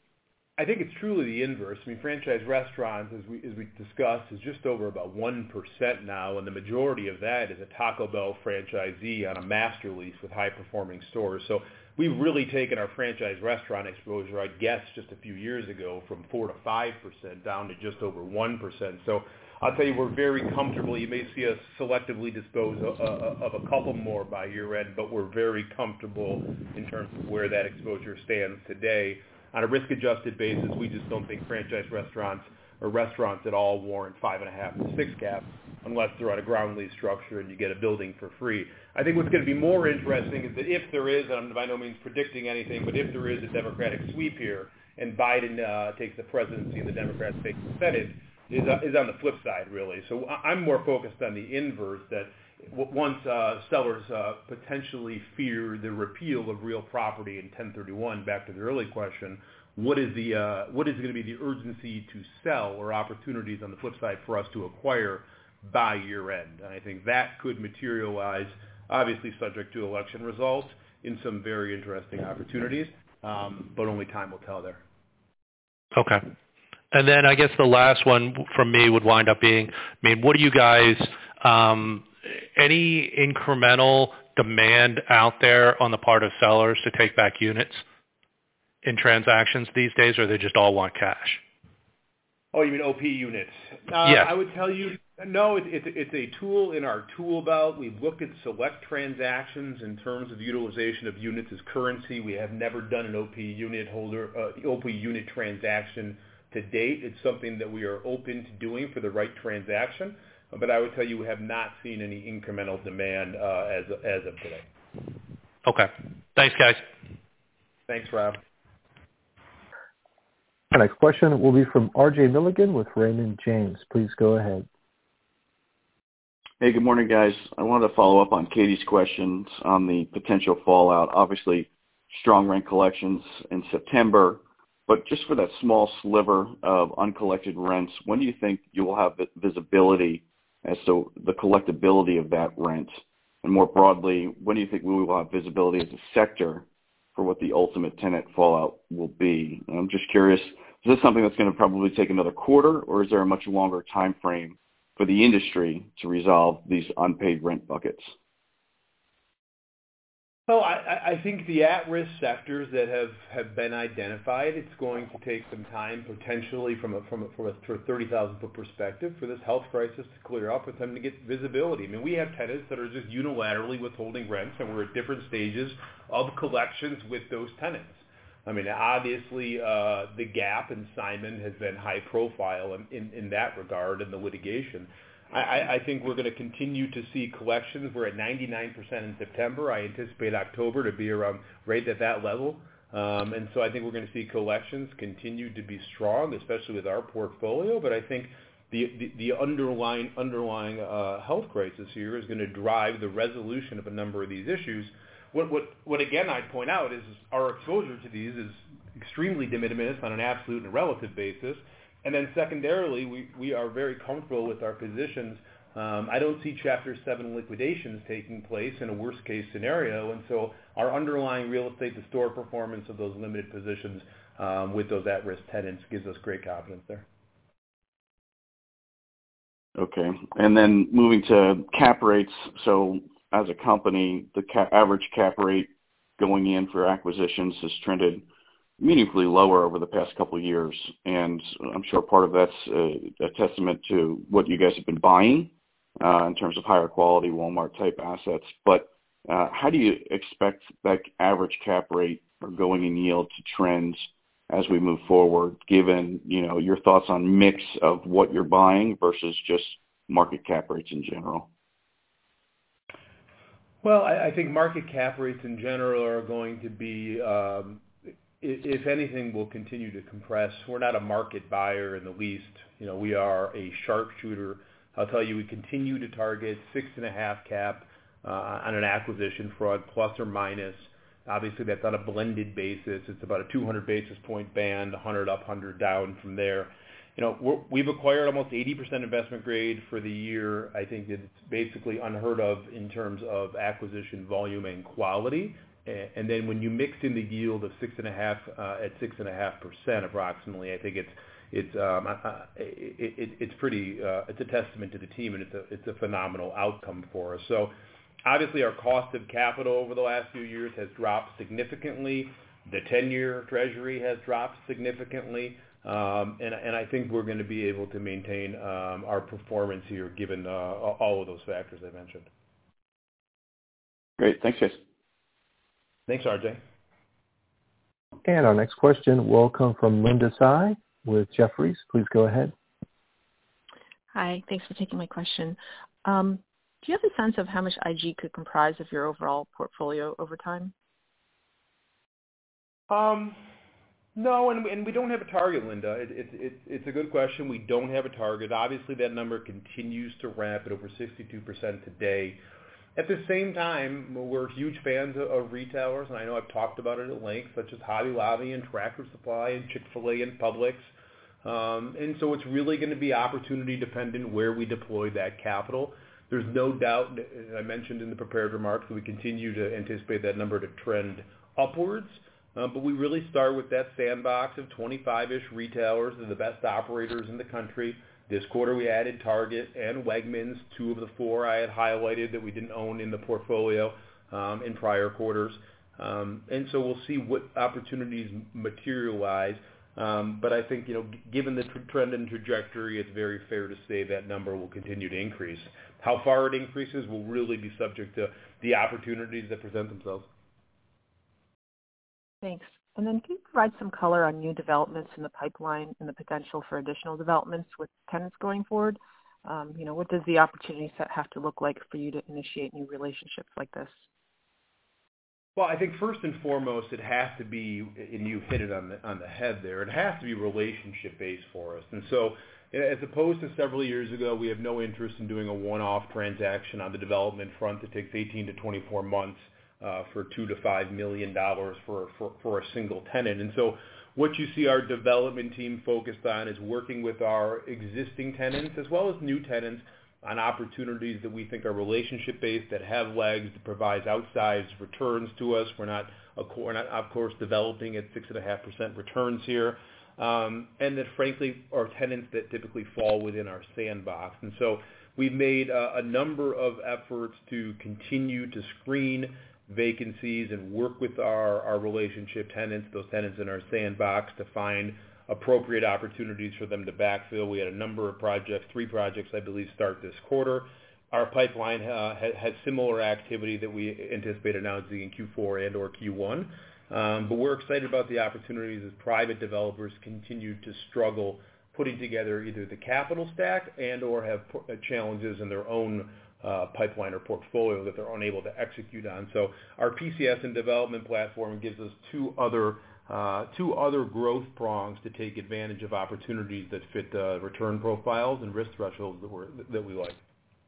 Speaker 3: I think it's truly the inverse. I mean, franchise restaurants, as we discussed, is just over about 1% now, and the majority of that is a Taco Bell franchisee on a master lease with high-performing stores. So we've really taken our franchise restaurant exposure, I guess, just a few years ago from 4 to 5% down to just over 1%. So I'll tell you, we're very comfortable. You may see us selectively dispose of a couple more by year end, but we're very comfortable in terms of where that exposure stands today. On a risk-adjusted basis, we just don't think franchise restaurants or restaurants at all warrant 5.5 to 6 cap unless they're on a ground lease structure and you get a building for free. I think what's going to be more interesting is that if there is, and I'm by no means predicting anything, but if there is a Democratic sweep here and Biden takes the presidency and the Democrats take the Senate, is on the flip side, really. So I'm more focused on the inverse, that once sellers potentially fear the repeal of real property in 1031, back to the early question, what is going to be the urgency to sell or opportunities on the flip side for us to acquire by year end? And I think that could materialize, obviously subject to election results, in some very interesting opportunities, but only time will tell there.
Speaker 7: Okay. And then I guess the last one from me would wind up being, I mean, what do you guys, any incremental demand out there on the part of sellers to take back units in transactions these days, or they just all want cash?
Speaker 3: Oh, you mean OP units?
Speaker 7: Yes.
Speaker 3: I would tell you, no, it's a tool in our tool belt. We've looked at select transactions in terms of utilization of units as currency. We have never done an OP unit transaction to date. It's something that we are open to doing for the right transaction, but I would tell you we have not seen any incremental demand as of today.
Speaker 7: Okay. Thanks, guys.
Speaker 3: Thanks, Rob.
Speaker 1: Our next question will be from R.J. Milligan with Raymond James. Please go ahead.
Speaker 8: Hey, good morning, guys. I wanted to follow up on Katie's questions on the potential fallout. Obviously, strong rent collections in September, but just for that small sliver of uncollected rents, when do you think you will have visibility as to the collectability of that rent? And more broadly, when do you think we will have visibility as a sector for what the ultimate tenant fallout will be? And I'm just curious, is this something that's going to probably take another quarter, or is there a much longer time frame for the industry to resolve these unpaid rent buckets?
Speaker 3: Well, I think the at-risk sectors that have been identified, it's going to take some time potentially from a 30,000-foot perspective for this health crisis to clear up, for them to get visibility. I mean, we have tenants that are just unilaterally withholding rents, and we're at different stages of collections with those tenants. I mean, obviously, the Gap and Simon has been high profile in that regard in the litigation. I think we're going to continue to see collections. We're at 99% in September. I anticipate October to be around right at that level. And so I think we're going to see collections continue to be strong, especially with our portfolio. But I think the underlying health crisis here is going to drive the resolution of a number of these issues. What again I'd point out is our exposure to these is extremely de minimis on an absolute and relative basis. And then secondarily, we are very comfortable with our positions. I don't see Chapter 7 liquidations taking place in a worst-case scenario, and so our underlying real estate, the store performance of those limited positions with those at-risk tenants gives us great confidence there. Okay.
Speaker 8: And then moving to cap rates. So as a company, the average cap rate going in for acquisitions has trended meaningfully lower over the past couple of years, and I'm sure part of that's a testament to what you guys have been buying in terms of higher quality Walmart-type assets. But how do you expect that average cap rate or going in yield to trend as we move forward, given your thoughts on mix of what you're buying versus just market cap rates in general?
Speaker 3: Well, I think market cap rates in general are going to be, if anything, will continue to compress. We're not a market buyer in the least. We are a sharpshooter. I'll tell you, we continue to target 6.5 cap on an acquisition front, plus or minus. Obviously, that's on a blended basis. It's about a 200 basis point band, 100 up, 100 down from there. We've acquired almost 80% investment grade for the year. I think it's basically unheard of in terms of acquisition volume and quality. And then when you mix in the yield of 6.5 at 6.5% approximately, I think it's a testament to the team, and it's a phenomenal outcome for us. So obviously, our cost of capital over the last few years has dropped significantly. The 10-year Treasury has dropped significantly. And I think we're going to be able to maintain our performance here given all of those factors I mentioned.
Speaker 8: Great. Thanks, guys.
Speaker 3: Thanks, RJ.
Speaker 1: And our next question will come from Linda Tsai with Jefferies. Please go ahead.
Speaker 9: Hi. Thanks for taking my question. Do you have a sense of how much IG could comprise of your overall portfolio over time?
Speaker 3: No, and we don't have a target, Linda. It's a good question. We don't have a target. Obviously, that number continues to ramp at over 62% today. At the same time, we're huge fans of retailers, and I know I've talked about it at length, such as Hobby Lobby and Tractor Supply and Chick-fil-A and Publix. And so it's really going to be opportunity dependent where we deploy that capital. There's no doubt, I mentioned in the prepared remarks, that we continue to anticipate that number to trend upwards. But we really start with that sandbox of 25-ish retailers. They're the best operators in the country. This quarter we added Target and Wegmans, 2 of the 4 I had highlighted that we didn't own in the portfolio in prior quarters. And so we'll see what opportunities materialize. But I think, given the trend and trajectory, it's very fair to say that number will continue to increase. How far it increases will really be subject to the opportunities that present themselves.
Speaker 9: Thanks. And then can you provide some color on new developments in the pipeline and the potential for additional developments with tenants going forward? What does the opportunity set have to look like for you to initiate new relationships like this?
Speaker 3: Well, I think first and foremost, it has to be, and you hit it on the head there, it has to be relationship-based for us. And so as opposed to several years ago, we have no interest in doing a one-off transaction on the development front that takes 18 to 24 months. For $2 to $5 million for a single tenant. And so what you see our development team focused on is working with our existing tenants as well as new tenants on opportunities that we think are relationship-based, that have legs, that provides outsized returns to us. We're not, of course, developing at 6.5% returns here. And that, frankly, are tenants that typically fall within our sandbox. And so we've made a number of efforts to continue to screen vacancies and work with our relationship tenants, those tenants in our sandbox, to find appropriate opportunities for them to backfill. We had a number of projects, 3 projects, I believe, start this quarter. Our pipeline has similar activity that we anticipate announcing in Q4 and or Q1. But we're excited about the opportunities as private developers continue to struggle putting together either the capital stack and or have challenges in their own pipeline or portfolio that they're unable to execute on. So our PCS and development platform gives us two other growth prongs to take advantage of opportunities that fit return profiles and risk thresholds that we like.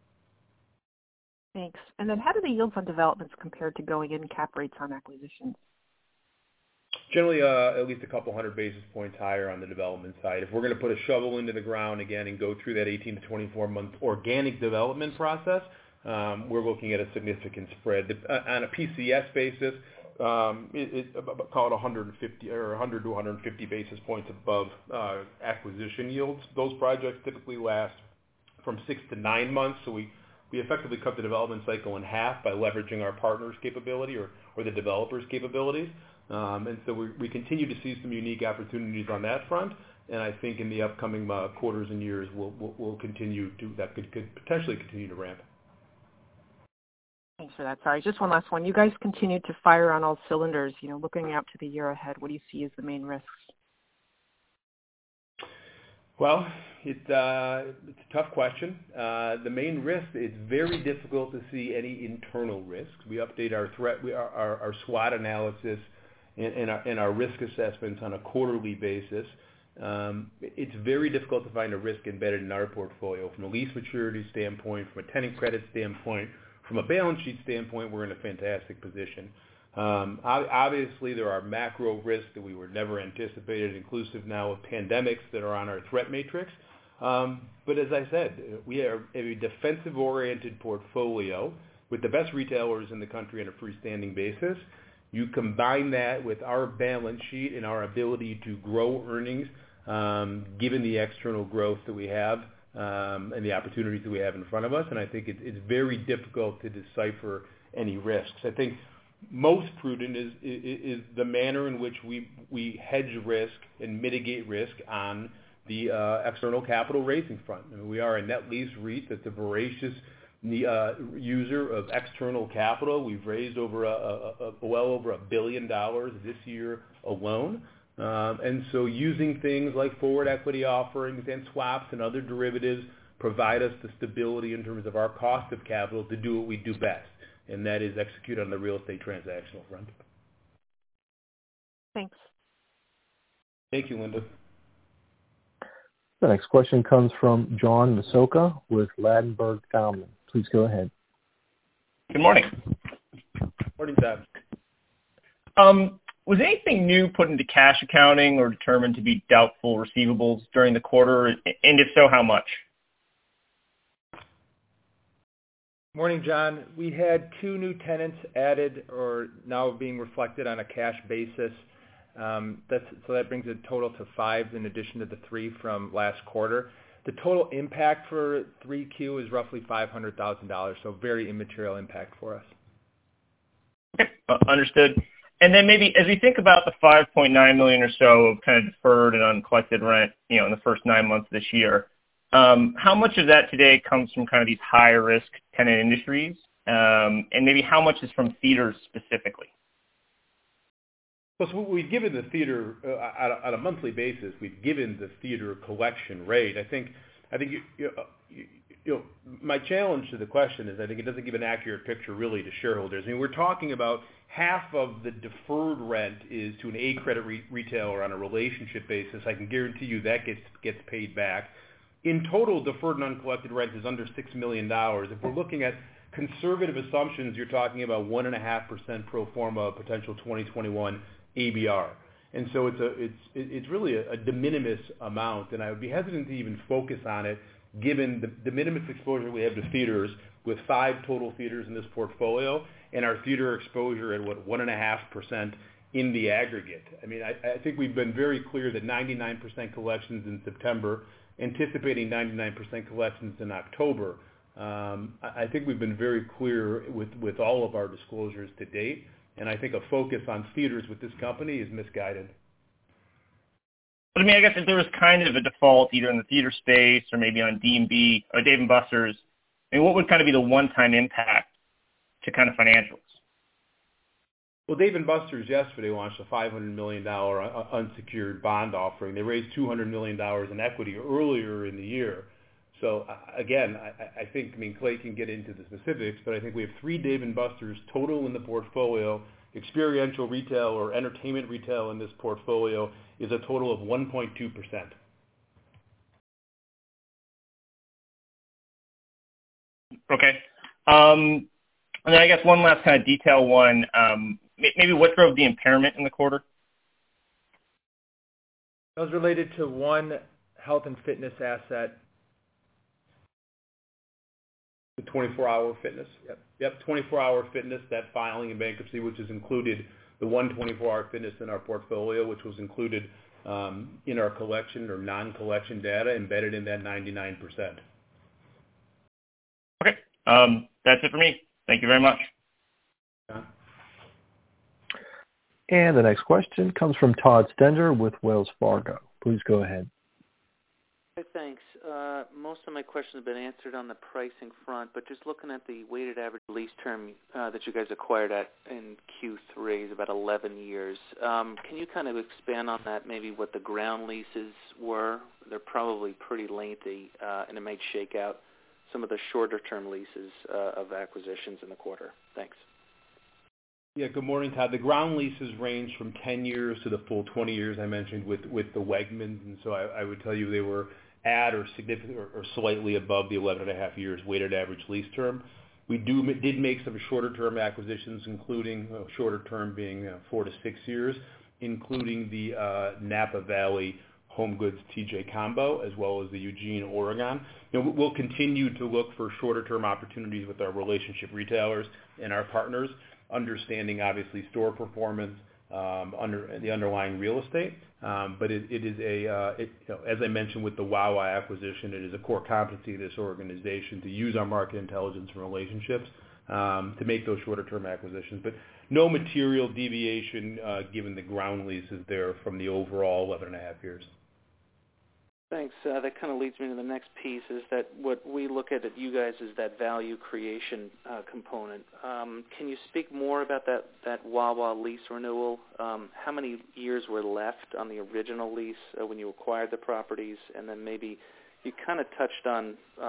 Speaker 9: Thanks. And then how do the yields on developments compare to going in cap rates on acquisitions?
Speaker 3: Generally, at least a couple hundred basis points higher on the development side. If we're going to put a shovel into the ground again and go through that 18 to 24 month organic development process, we're looking at a significant spread. On a PCS basis, call it 150 or 100 to 150 basis points above acquisition yields. Those projects typically last from 6 to 9 months, so we effectively cut the development cycle in half by leveraging our partners' capability or the developers' capabilities. And so we continue to see some unique opportunities on that front. And I think in the upcoming quarters and years, we'll continue to, that could potentially continue to ramp.
Speaker 9: Thanks for that. Sorry, just one last one. You guys continue to fire on all cylinders. Looking out to the year ahead, what do you see as the main risks?
Speaker 3: Well, it's a tough question. The main risk, it's very difficult to see any internal risks. We update our our SWOT analysis and our risk assessments on a quarterly basis. It's very difficult to find a risk embedded in our portfolio from a lease maturity standpoint, from a tenant credit standpoint, from a balance sheet standpoint. We're in a fantastic position. Obviously, there are macro risks that we were never anticipated, inclusive now of pandemics that are on our threat matrix. But as I said, we are a defensive-oriented portfolio with the best retailers in the country on a freestanding basis. You combine that with our balance sheet and our ability to grow earnings, given the external growth that we have and the opportunities that we have in front of us, and I think it's very difficult to decipher any risks. I think most prudent is the manner in which we hedge risk and mitigate risk on the external capital raising front. I mean, we are a net lease REIT that's a voracious user of external capital. We've raised over well over $1 billion this year alone. And so using things like forward equity offerings and swaps and other derivatives provide us the stability in terms of our cost of capital to do what we do best, and that is execute on the real estate transactional front.
Speaker 9: Thanks.
Speaker 3: Thank you, Linda.
Speaker 1: The next question comes from John Massocca with Ladenburg Thalmann. Please go ahead.
Speaker 10: Good morning.
Speaker 3: Morning, Todd.
Speaker 10: Was anything new put into cash accounting or determined to be doubtful receivables during the quarter? And if so, how much?
Speaker 2: Morning, John. We had 2 new tenants added or now being reflected on a cash basis. So that brings the total to 5 in addition to the 3 from last quarter. The total impact for 3Q is roughly $500,000, so very immaterial impact for us.
Speaker 10: Okay, understood. And then maybe as we think about the $5.9 million or so of kind of deferred and uncollected rent, in the first 9 months of this year, how much of that today comes from kind of these higher risk tenant industries, and maybe how much is from theaters specifically?
Speaker 3: Well, so we've given the theater on a monthly basis. We've given the theater collection rate. I think my challenge to the question is I think it doesn't give an accurate picture really to shareholders. I mean, we're talking about half of the deferred rent is to an A credit retailer on a relationship basis. I can guarantee you that gets paid back. In total, deferred and uncollected rent is under $6 million. If we're looking at conservative assumptions, you're talking about 1.5% pro forma potential 2021 ABR. And so it's really a de minimis amount, and I would be hesitant to even focus on it given the de minimis exposure we have to theaters with 5 total theaters in this portfolio and our theater exposure at 1.5% in the aggregate. I mean, I think we've been very clear that 99% collections in September, anticipating 99% collections in October. I think we've been very clear with all of our disclosures to date, and I think a focus on theaters with this company is misguided.
Speaker 10: But I mean, I guess if there was kind of a default either in the theater space or maybe on D&B or Dave & Buster's, I mean, what would kind of be the one-time impact to kind of financials?
Speaker 3: Well, Dave & Buster's yesterday launched a $500 million unsecured bond offering. They raised $200 million in equity earlier in the year. So again, I think, Clay can get into the specifics, but I think we have 3 Dave & Buster's total in the portfolio. Experiential retail or entertainment retail in this portfolio is a total of 1.2%.
Speaker 10: Okay. And then I guess one last kind of detail one. Maybe what drove the impairment in the quarter?
Speaker 2: That was related to one health and fitness asset.
Speaker 3: The 24-hour fitness? Yep, 24-hour fitness, that filing in bankruptcy, which has included the one 24-hour fitness in our portfolio, which was included in our collection or non-collection data embedded in that 99%.
Speaker 10: Okay. That's it for me. Thank you very much.
Speaker 1: And the next question comes from Todd Stender with Wells Fargo. Please go ahead.
Speaker 11: Hey, thanks. Most of my questions have been answered on the pricing front, but just looking at the weighted average lease term that you guys acquired at in Q3 is about 11 years. Can you kind of expand on that, maybe what the ground leases were? They're probably pretty lengthy, and it might shake out some of the shorter-term leases of acquisitions in the quarter. Thanks.
Speaker 3: Yeah, good morning, Todd. The ground leases range from 10 years to the full 20 years I mentioned with the Wegmans, and so I would tell you they were at or significant or slightly above the 11.5 years weighted average lease term. We did make some shorter-term acquisitions, including shorter term being 4 to 6 years, including the Napa Valley Home Goods TJ combo, as well as the Eugene, Oregon. We'll continue to look for shorter-term opportunities with our relationship retailers and our partners, understanding obviously store performance under the underlying real estate. But it is as I mentioned with the Wawa acquisition, it is a core competency of this organization to use our market intelligence and relationships to make those shorter-term acquisitions. But no material deviation given the ground leases there from the overall 11.5 years.
Speaker 11: Thanks. That kind of leads me to the next piece, is that what we look at you guys is that value creation component. Can you speak more about that Wawa lease renewal? How many years were left on the original lease when you acquired the properties? And then maybe you kind of touched on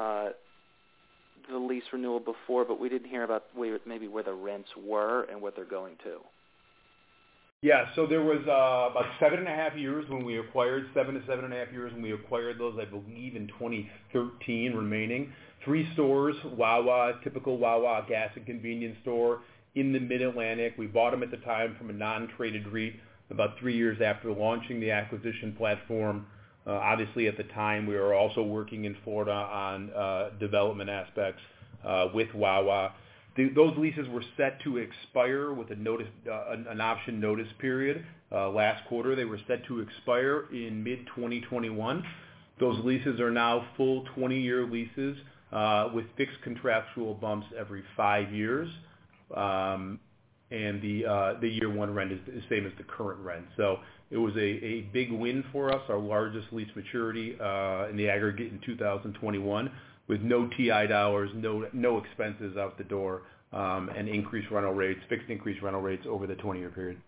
Speaker 11: the lease renewal before, but we didn't hear about maybe where the rents were and what they're going to.
Speaker 3: Yeah, so there was about 7.5 years when we acquired, 7 to 7.5 years when we acquired those, I believe, in 2013 remaining. 3 stores, Wawa, typical Wawa gas and convenience store in the Mid-Atlantic. We bought them at the time from a non-traded REIT about 3 years after launching the acquisition platform. Obviously, at the time, we were also working in Florida on development aspects with Wawa. Those leases were set to expire with an option notice period. Last quarter, they were set to expire in mid-2021. Those leases are now full 20-year leases with fixed contractual bumps every 5 years. And the year one rent is the same as the current rent. So it was a big win for us, our largest lease maturity in the aggregate in 2021. With no TI dollars, no expenses out the door, and increased rental rates, fixed increased rental rates over the 20-year period.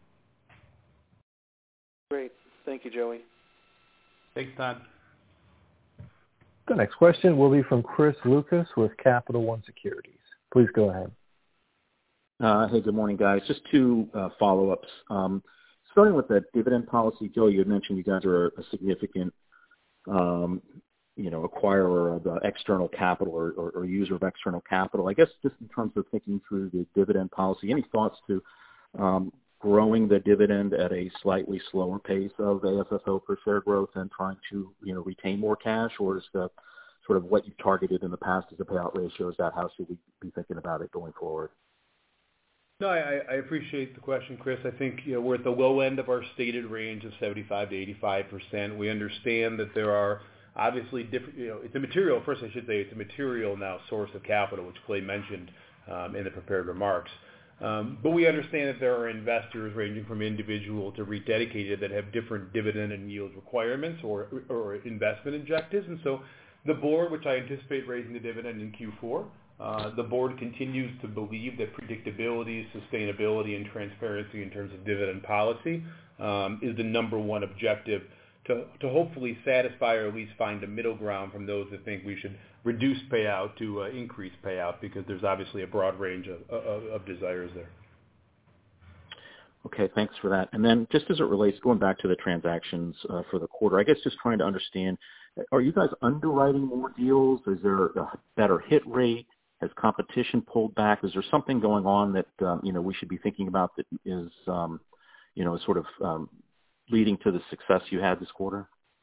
Speaker 11: Great. Thank you, Joey.
Speaker 3: Thanks, Todd.
Speaker 1: The next question will be from Chris Lucas with Capital One Securities. Please go ahead.
Speaker 12: Hey, good morning, guys. Just 2 follow-ups. Starting with the dividend policy, Joey, you had mentioned you guys are a significant acquirer of external capital or user of external capital. I guess just in terms of thinking through the dividend policy, any thoughts to growing the dividend at a slightly slower pace of AFFO per share growth and trying to retain more cash, or is the sort of what you've targeted in the past as a payout ratio, is that how should we be thinking about it going forward?
Speaker 3: No, I appreciate the question, Chris. I think we're at the low end of our stated range of 75 to 85%. We understand that there are obviously different, it's a material, first I should say, it's a material now source of capital, which Clay mentioned in the prepared remarks. But we understand that there are investors ranging from individual to REIT dedicated that have different dividend and yield requirements or investment objectives. And so the board, which I anticipate raising the dividend in Q4, the board continues to believe that predictability, sustainability, and transparency in terms of dividend policy is the number one objective to hopefully satisfy or at least find a middle ground from those that think we should reduce payout to increase payout, because there's obviously a broad range of desires there.
Speaker 12: Okay, thanks for that. And then just as it relates, going back to the transactions for the quarter, I guess just trying to understand, are you guys underwriting more deals? Is there a better hit rate? Has competition pulled back? Is there something going on that we should be thinking about that is sort of leading to the success you had this quarter?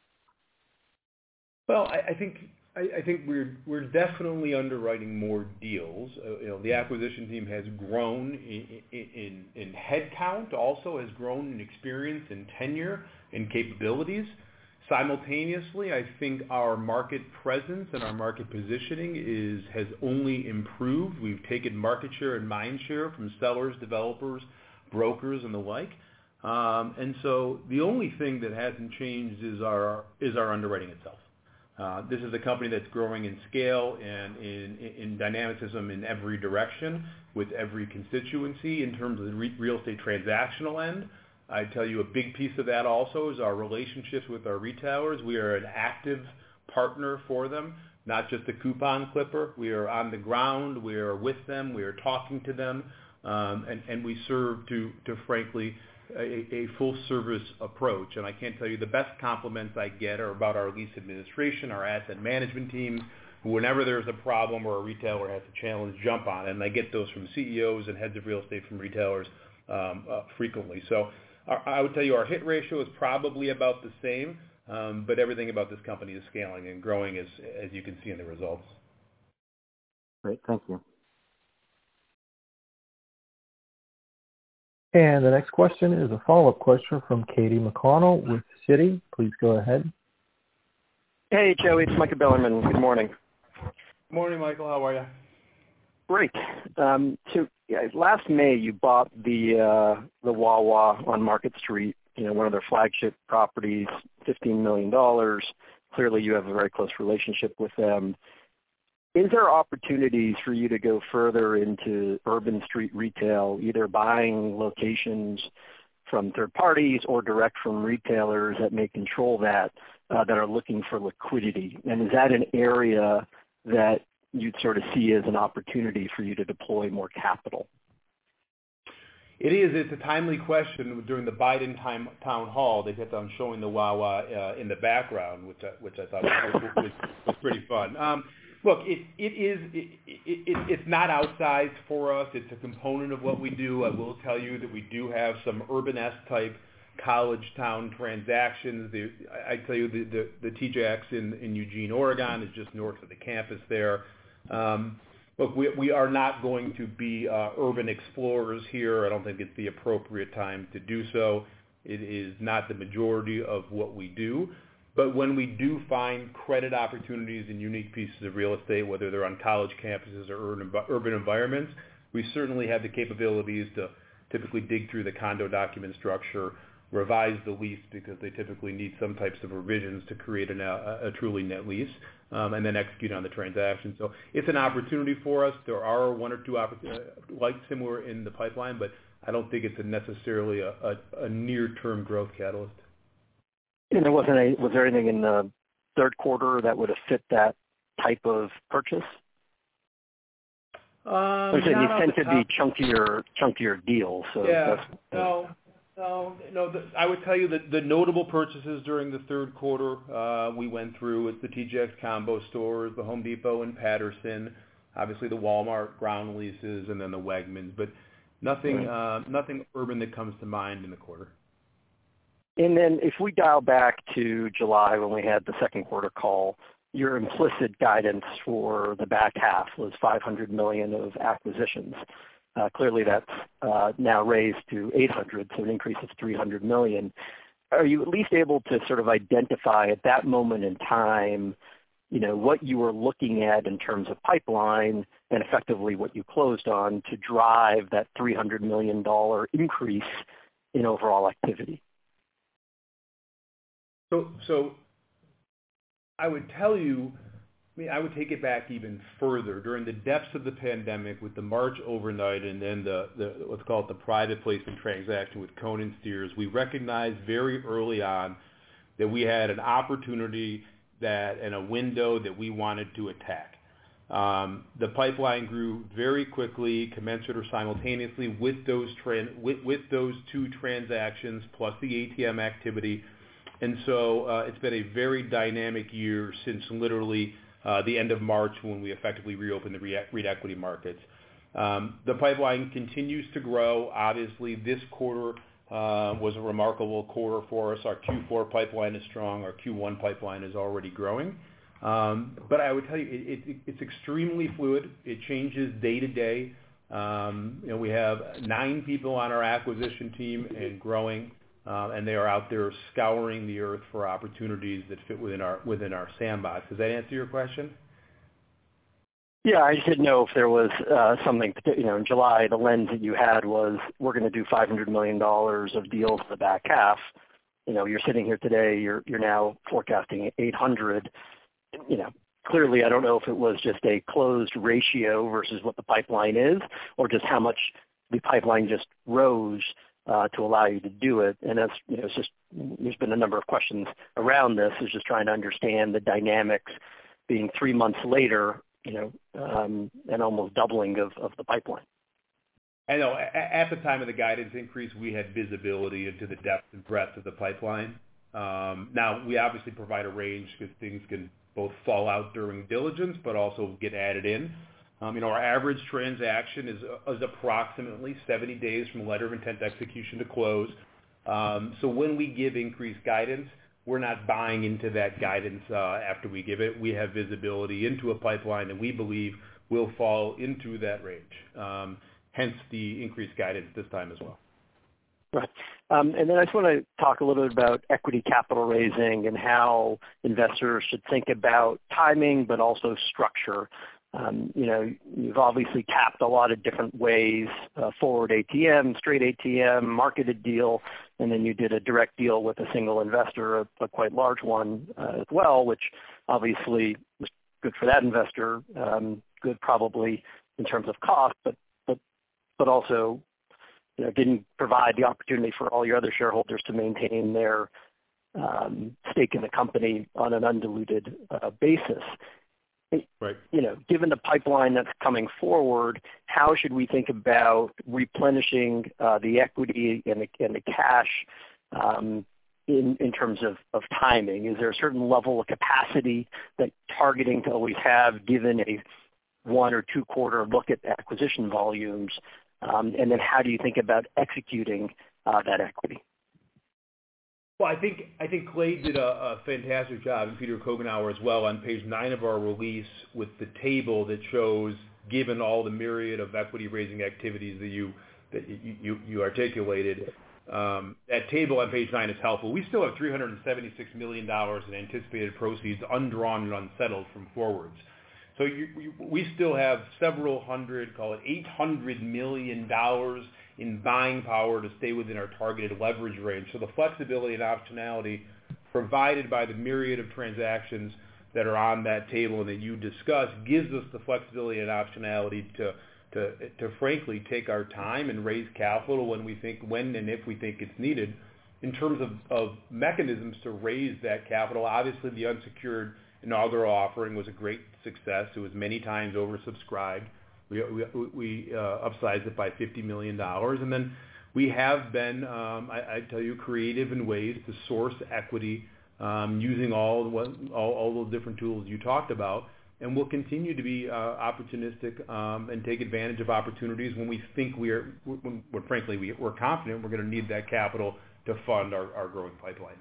Speaker 3: Well, I think we're definitely underwriting more deals. The acquisition team has grown in headcount, also has grown in experience and tenure and capabilities. Simultaneously, I think our market presence and our market positioning has only improved. We've taken market share and mind share from sellers, developers, brokers, and the like. And so the only thing that hasn't changed is our underwriting itself. This is a company that's growing in scale and in dynamicism in every direction with every constituency in terms of the real estate transactional end. I tell you a big piece of that also is our relationships with our retailers. We are an active partner for them, not just a coupon clipper. We are on the ground. We are with them. We are talking to them. And we serve to frankly, a full-service approach. And I can't tell you the best compliments I get are about our lease administration, our asset management teams, who whenever there's a problem or a retailer has a challenge, jump on it. And I get those from CEOs and heads of real estate from retailers frequently. So I would tell you our hit ratio is probably about the same, but everything about this company is scaling and growing as you can see in the results.
Speaker 12: Great, thank you.
Speaker 1: And the next question is a follow-up question from Katie McConnell with Citi. Please go ahead.
Speaker 13: Hey, Joey, it's Michael Bellerman. Good morning.
Speaker 3: Good morning, Michael. How are you?
Speaker 13: Great. Last May you bought the Wawa on Market Street, one of their flagship properties, $15 million. Clearly you have a very close relationship with them. Is there opportunities for you to go further into urban street retail, either buying locations from third parties or direct from retailers that may control that are looking for liquidity? And is that an area that you'd sort of see as an opportunity for you to deploy more capital?
Speaker 3: It is. It's a timely question. During the Biden town hall, they kept on showing the Wawa in the background, which I thought was pretty fun. Look, it's not outsized for us. It's a component of what we do. I will tell you that we do have some urban-esque type college town transactions. I tell you the TJX in Eugene, Oregon is just north of the campus there. Look, we are not going to be urban explorers here. I don't think it's the appropriate time to do so. It is not the majority of what we do. But when we do find credit opportunities in unique pieces of real estate, whether they're on college campuses or urban environments, we certainly have the capabilities to typically dig through the condo document structure, revise the lease because they typically need some types of revisions to create a truly net lease, and then execute on the transaction. So it's an opportunity for us. There are one or two like similar in the pipeline, but I don't think it's necessarily a near-term growth catalyst.
Speaker 13: And was there anything in the third quarter that would have fit that type of purchase? You tend to be chunkier deals. So
Speaker 3: yeah. No. I would tell you that the notable purchases during the third quarter we went through with the TJX combo stores, the Home Depot in Patterson, obviously the Walmart ground leases, and then the Wegmans. But nothing urban that comes to mind in the quarter.
Speaker 13: And then if we dial back to July when we had the second quarter call, your implicit guidance for the back half was $500 million of acquisitions. Clearly that's now raised to $800, so an increase of $300 million. Are you at least able to sort of identify at that moment in time, what you were looking at in terms of pipeline and effectively what you closed on to drive that $300 million increase in overall activity?
Speaker 3: So I would tell you, I would take it back even further. During the depths of the pandemic with the March overnight and then the let's call it the private placement transaction with Cohen & Steers, we recognized very early on that we had an opportunity and a window that we wanted to attack. The pipeline grew very quickly, commensurate or simultaneously with those two transactions plus the ATM activity. And so it's been a very dynamic year since literally the end of March when we effectively reopened the REIT equity markets. The pipeline continues to grow. Obviously, this quarter was a remarkable quarter for us. Our Q4 pipeline is strong. Our Q1 pipeline is already growing. But I would tell you, it's extremely fluid. It changes day to day. We have 9 people on our acquisition team and growing. And they are out there scouring the earth for opportunities that fit within our sandbox. Does that answer your question?
Speaker 13: Yeah, I just didn't know if there was something, in July, the lens that you had was we're going to do $500 million of deals in the back half. You're sitting here today, you're now forecasting 800. Clearly I don't know if it was just a closed ratio versus what the pipeline is, or just how much the pipeline just rose to allow you to do it. And that's, it's just, there's been a number of questions around this, is just trying to understand the dynamics being 3 months later, and almost doubling of the pipeline.
Speaker 3: I know at the time of the guidance increase, we had visibility into the depth and breadth of the pipeline. Now, we obviously provide a range because things can both fall out during diligence, but also get added in. Our average transaction is approximately 70 days from letter of intent to execution to close. So when we give increased guidance, we're not buying into that guidance after we give it. We have visibility into a pipeline that we believe will fall into that range. Hence the increased guidance this time as well.
Speaker 13: Right. And then I just want to talk a little bit about equity capital raising and how investors should think about timing, but also structure. You've obviously tapped a lot of different ways, forward ATM, straight ATM, marketed deal, and then you did a direct deal with a single investor, a quite large one as well, which obviously was good for that investor, good probably in terms of cost, but also didn't provide the opportunity for all your other shareholders to maintain their stake in the company on an undiluted basis.
Speaker 3: Right.
Speaker 13: Given the pipeline that's coming forward, how should we think about replenishing the equity and the cash in terms of timing? Is there a certain level of capacity that targeting to always have given a 1 or 2 quarter look at acquisition volumes? And then how do you think about executing that equity?
Speaker 3: Well, I think Clay did a fantastic job, and Peter Kogenauer as well, on page 9 of our release with the table that shows, given all the myriad of equity raising activities that you articulated, that table on page 9 is helpful. We still have $376 million in anticipated proceeds undrawn and unsettled from forwards. So we still have several hundred, call it $800 million in buying power to stay within our targeted leverage range. So the flexibility and optionality provided by the myriad of transactions that are on that table and that you discussed gives us the flexibility and optionality to frankly take our time and raise capital when and if we think it's needed. In terms of mechanisms to raise that capital, obviously the unsecured inaugural offering was a great success. It was many times oversubscribed. We upsized it by $50 million. And then we have been, I tell you, creative in ways to source equity using all those different tools you talked about. And we'll continue to be opportunistic and take advantage of opportunities when we think we're confident we're going to need that capital to fund our growing pipeline.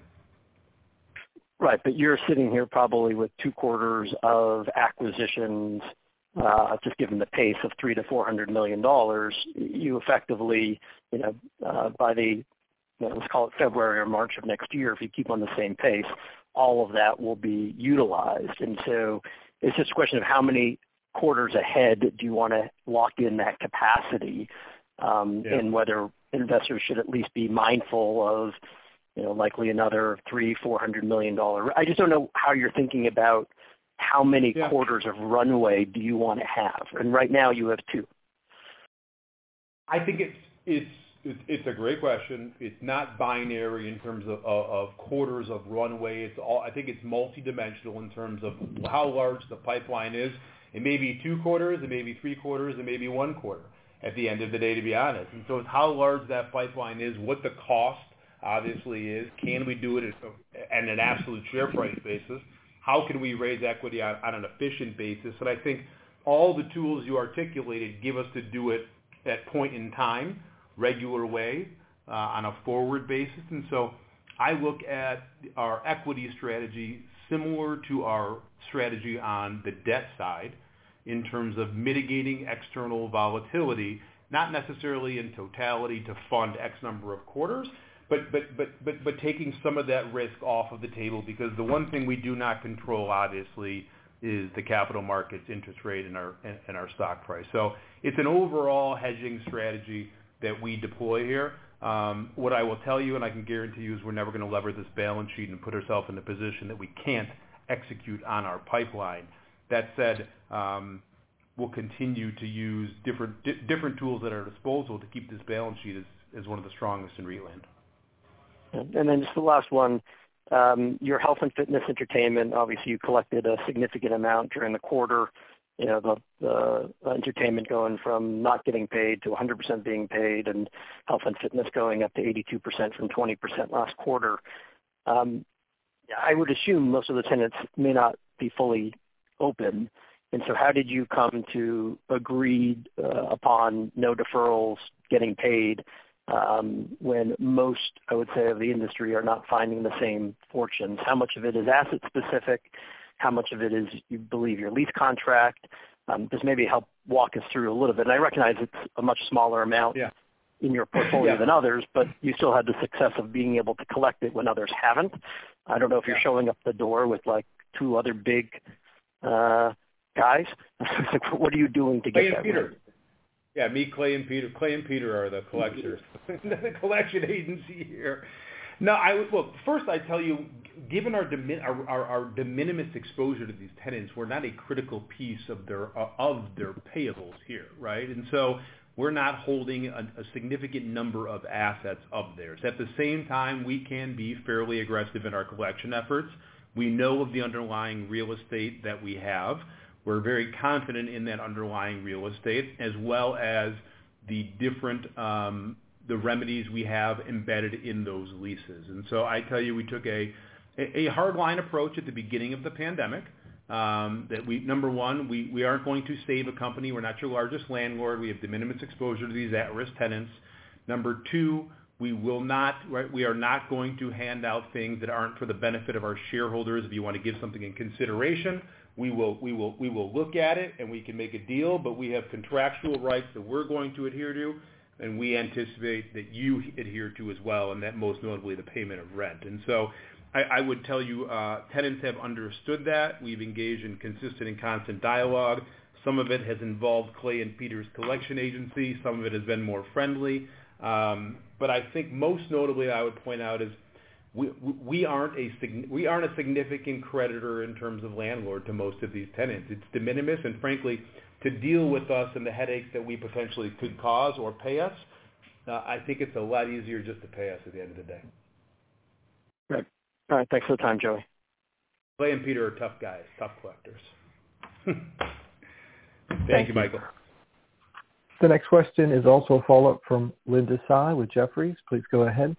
Speaker 13: Right, but you're sitting here probably with 2 quarters of acquisitions, just given the pace of $300 to $400 million. You effectively, by the, let's call it February or March of next year, if you keep on the same pace, all of that will be utilized. And so it's just a question of how many quarters ahead do you want to lock in that capacity, and whether investors should at least be mindful of, likely another $300-400 million. I just don't know how you're thinking about how many quarters of runway do you want to have, and right now you have 2.
Speaker 3: I think it's a great question. It's not binary in terms of quarters of runway. I think it's multidimensional in terms of how large the pipeline is. It may be 2 quarters, it may be 3 quarters, it may be 1 quarter at the end of the day, to be honest. And so it's how large that pipeline is, what the cost obviously is. Can we do it at an absolute share price basis? How can we raise equity on an efficient basis? And I think all the tools you articulated give us to do it at point in time, regular way, on a forward basis. And so I look at our equity strategy similar to our strategy on the debt side in terms of mitigating external volatility, not necessarily in totality to fund X number of quarters, but taking some of that risk off of the table, because the one thing we do not control, obviously, is the capital markets interest rate and our stock price. So it's an overall hedging strategy that we deploy here. What I will tell you, and I can guarantee you, is we're never going to lever this balance sheet and put ourselves in a position that we can't execute on our pipeline. That said, we'll continue to use different tools at our disposal to keep this balance sheet as one of the strongest in REIT land.
Speaker 13: And then just the last one, your health and fitness entertainment, obviously you collected a significant amount during the quarter. You know, the entertainment going from not getting paid to 100% being paid, and health and fitness going up to 82% from 20% last quarter. I would assume most of the tenants may not be fully open. And so how did you come to agree upon no deferrals getting paid when most, I would say, of the industry are not finding the same fortunes? How much of it is asset specific? How much of it is, you believe, your lease contract? Just maybe help walk us through a little bit. And I recognize it's a much smaller amount in your portfolio than others, but you still had the success of being able to collect it when others haven't. I don't know if you're showing up the door with like two other big guys. What are you doing to get that
Speaker 3: Peter.
Speaker 13: right?
Speaker 3: Yeah, me, Clay, and Peter. Clay and Peter are the collectors, the collection agency here. No, first I tell you, given our de minimis exposure to these tenants, we're not a critical piece of their payables here, right? And so we're not holding a significant number of assets of theirs. At the same time, we can be fairly aggressive in our collection efforts. We know of the underlying real estate that we have. We're very confident in that underlying real estate, as well as the different the remedies we have embedded in those leases. And so I tell you, we took a hardline approach at the beginning of the pandemic. That number one, we aren't going to save a company. We're not your largest landlord. We have de minimis exposure to these at-risk tenants. Number two, we are not going to hand out things that aren't for the benefit of our shareholders. If you want to give something in consideration, we will look at it and we can make a deal, but we have contractual rights that we're going to adhere to, and we anticipate that you adhere to as well, and that most notably the payment of rent. And so I would tell you, tenants have understood that. We've engaged in consistent and constant dialogue. Some of it has involved Clay and Peter's collection agency. Some of it has been more friendly. But I think most notably I would point out is we aren't a significant creditor in terms of landlord to most of these tenants. It's de minimis, and frankly, to deal with us and the headaches that we potentially could cause or pay us, I think it's a lot easier just to pay us at the end of the day.
Speaker 13: Right. All right. Thanks for the time, Joey.
Speaker 3: Clay and Peter are tough guys, tough collectors. Thank you, Michael.
Speaker 1: The next question is also a follow-up from Linda Tsai with Jefferies. Please go ahead.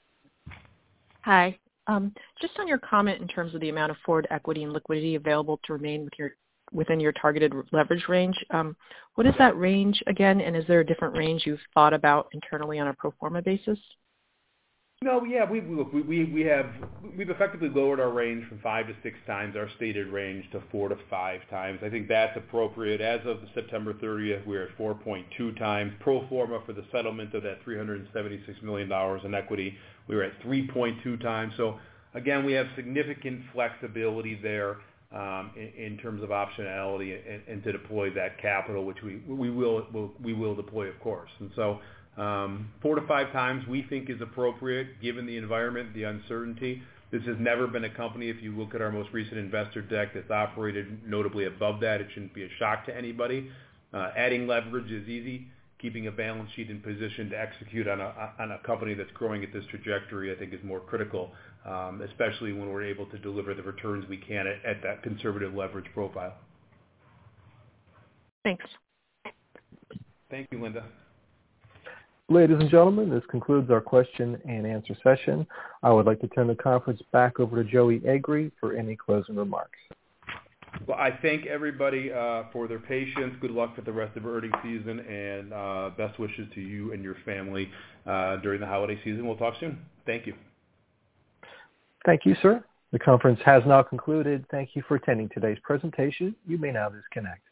Speaker 9: Hi. Just on your comment in terms of the amount of forward equity and liquidity available to remain within your targeted leverage range, what is that range again, and is there a different range you've thought about internally on a pro forma basis?
Speaker 3: No, yeah, we've effectively lowered our range from 5 to 6 times our stated range to 4 to 5 times. I think that's appropriate. As of September 30th, we're at 4.2 times. Pro forma for the settlement of that $376 million in equity, we were at 3.2 times. So again, we have significant flexibility there in terms of optionality and to deploy that capital, which we will deploy, of course. And so 4 to 5 times we think is appropriate given the environment, the uncertainty. This has never been a company, if you look at our most recent investor deck, that's operated notably above that. It shouldn't be a shock to anybody. Adding leverage is easy. Keeping a balance sheet in position to execute on a company that's growing at this trajectory, I think, is more critical, especially when we're able to deliver the returns we can at that conservative leverage profile.
Speaker 9: Thanks.
Speaker 3: Thank you, Linda.
Speaker 1: Ladies and gentlemen, this concludes our question and answer session. I would like to turn the conference back over to Joey Agree for any closing remarks.
Speaker 3: Well, I thank everybody for their patience. Good luck with the rest of earnings season, and best wishes to you and your family during the holiday season. We'll talk soon. Thank you.
Speaker 1: Thank you, sir. The conference has now concluded. Thank you for attending today's presentation. You may now disconnect.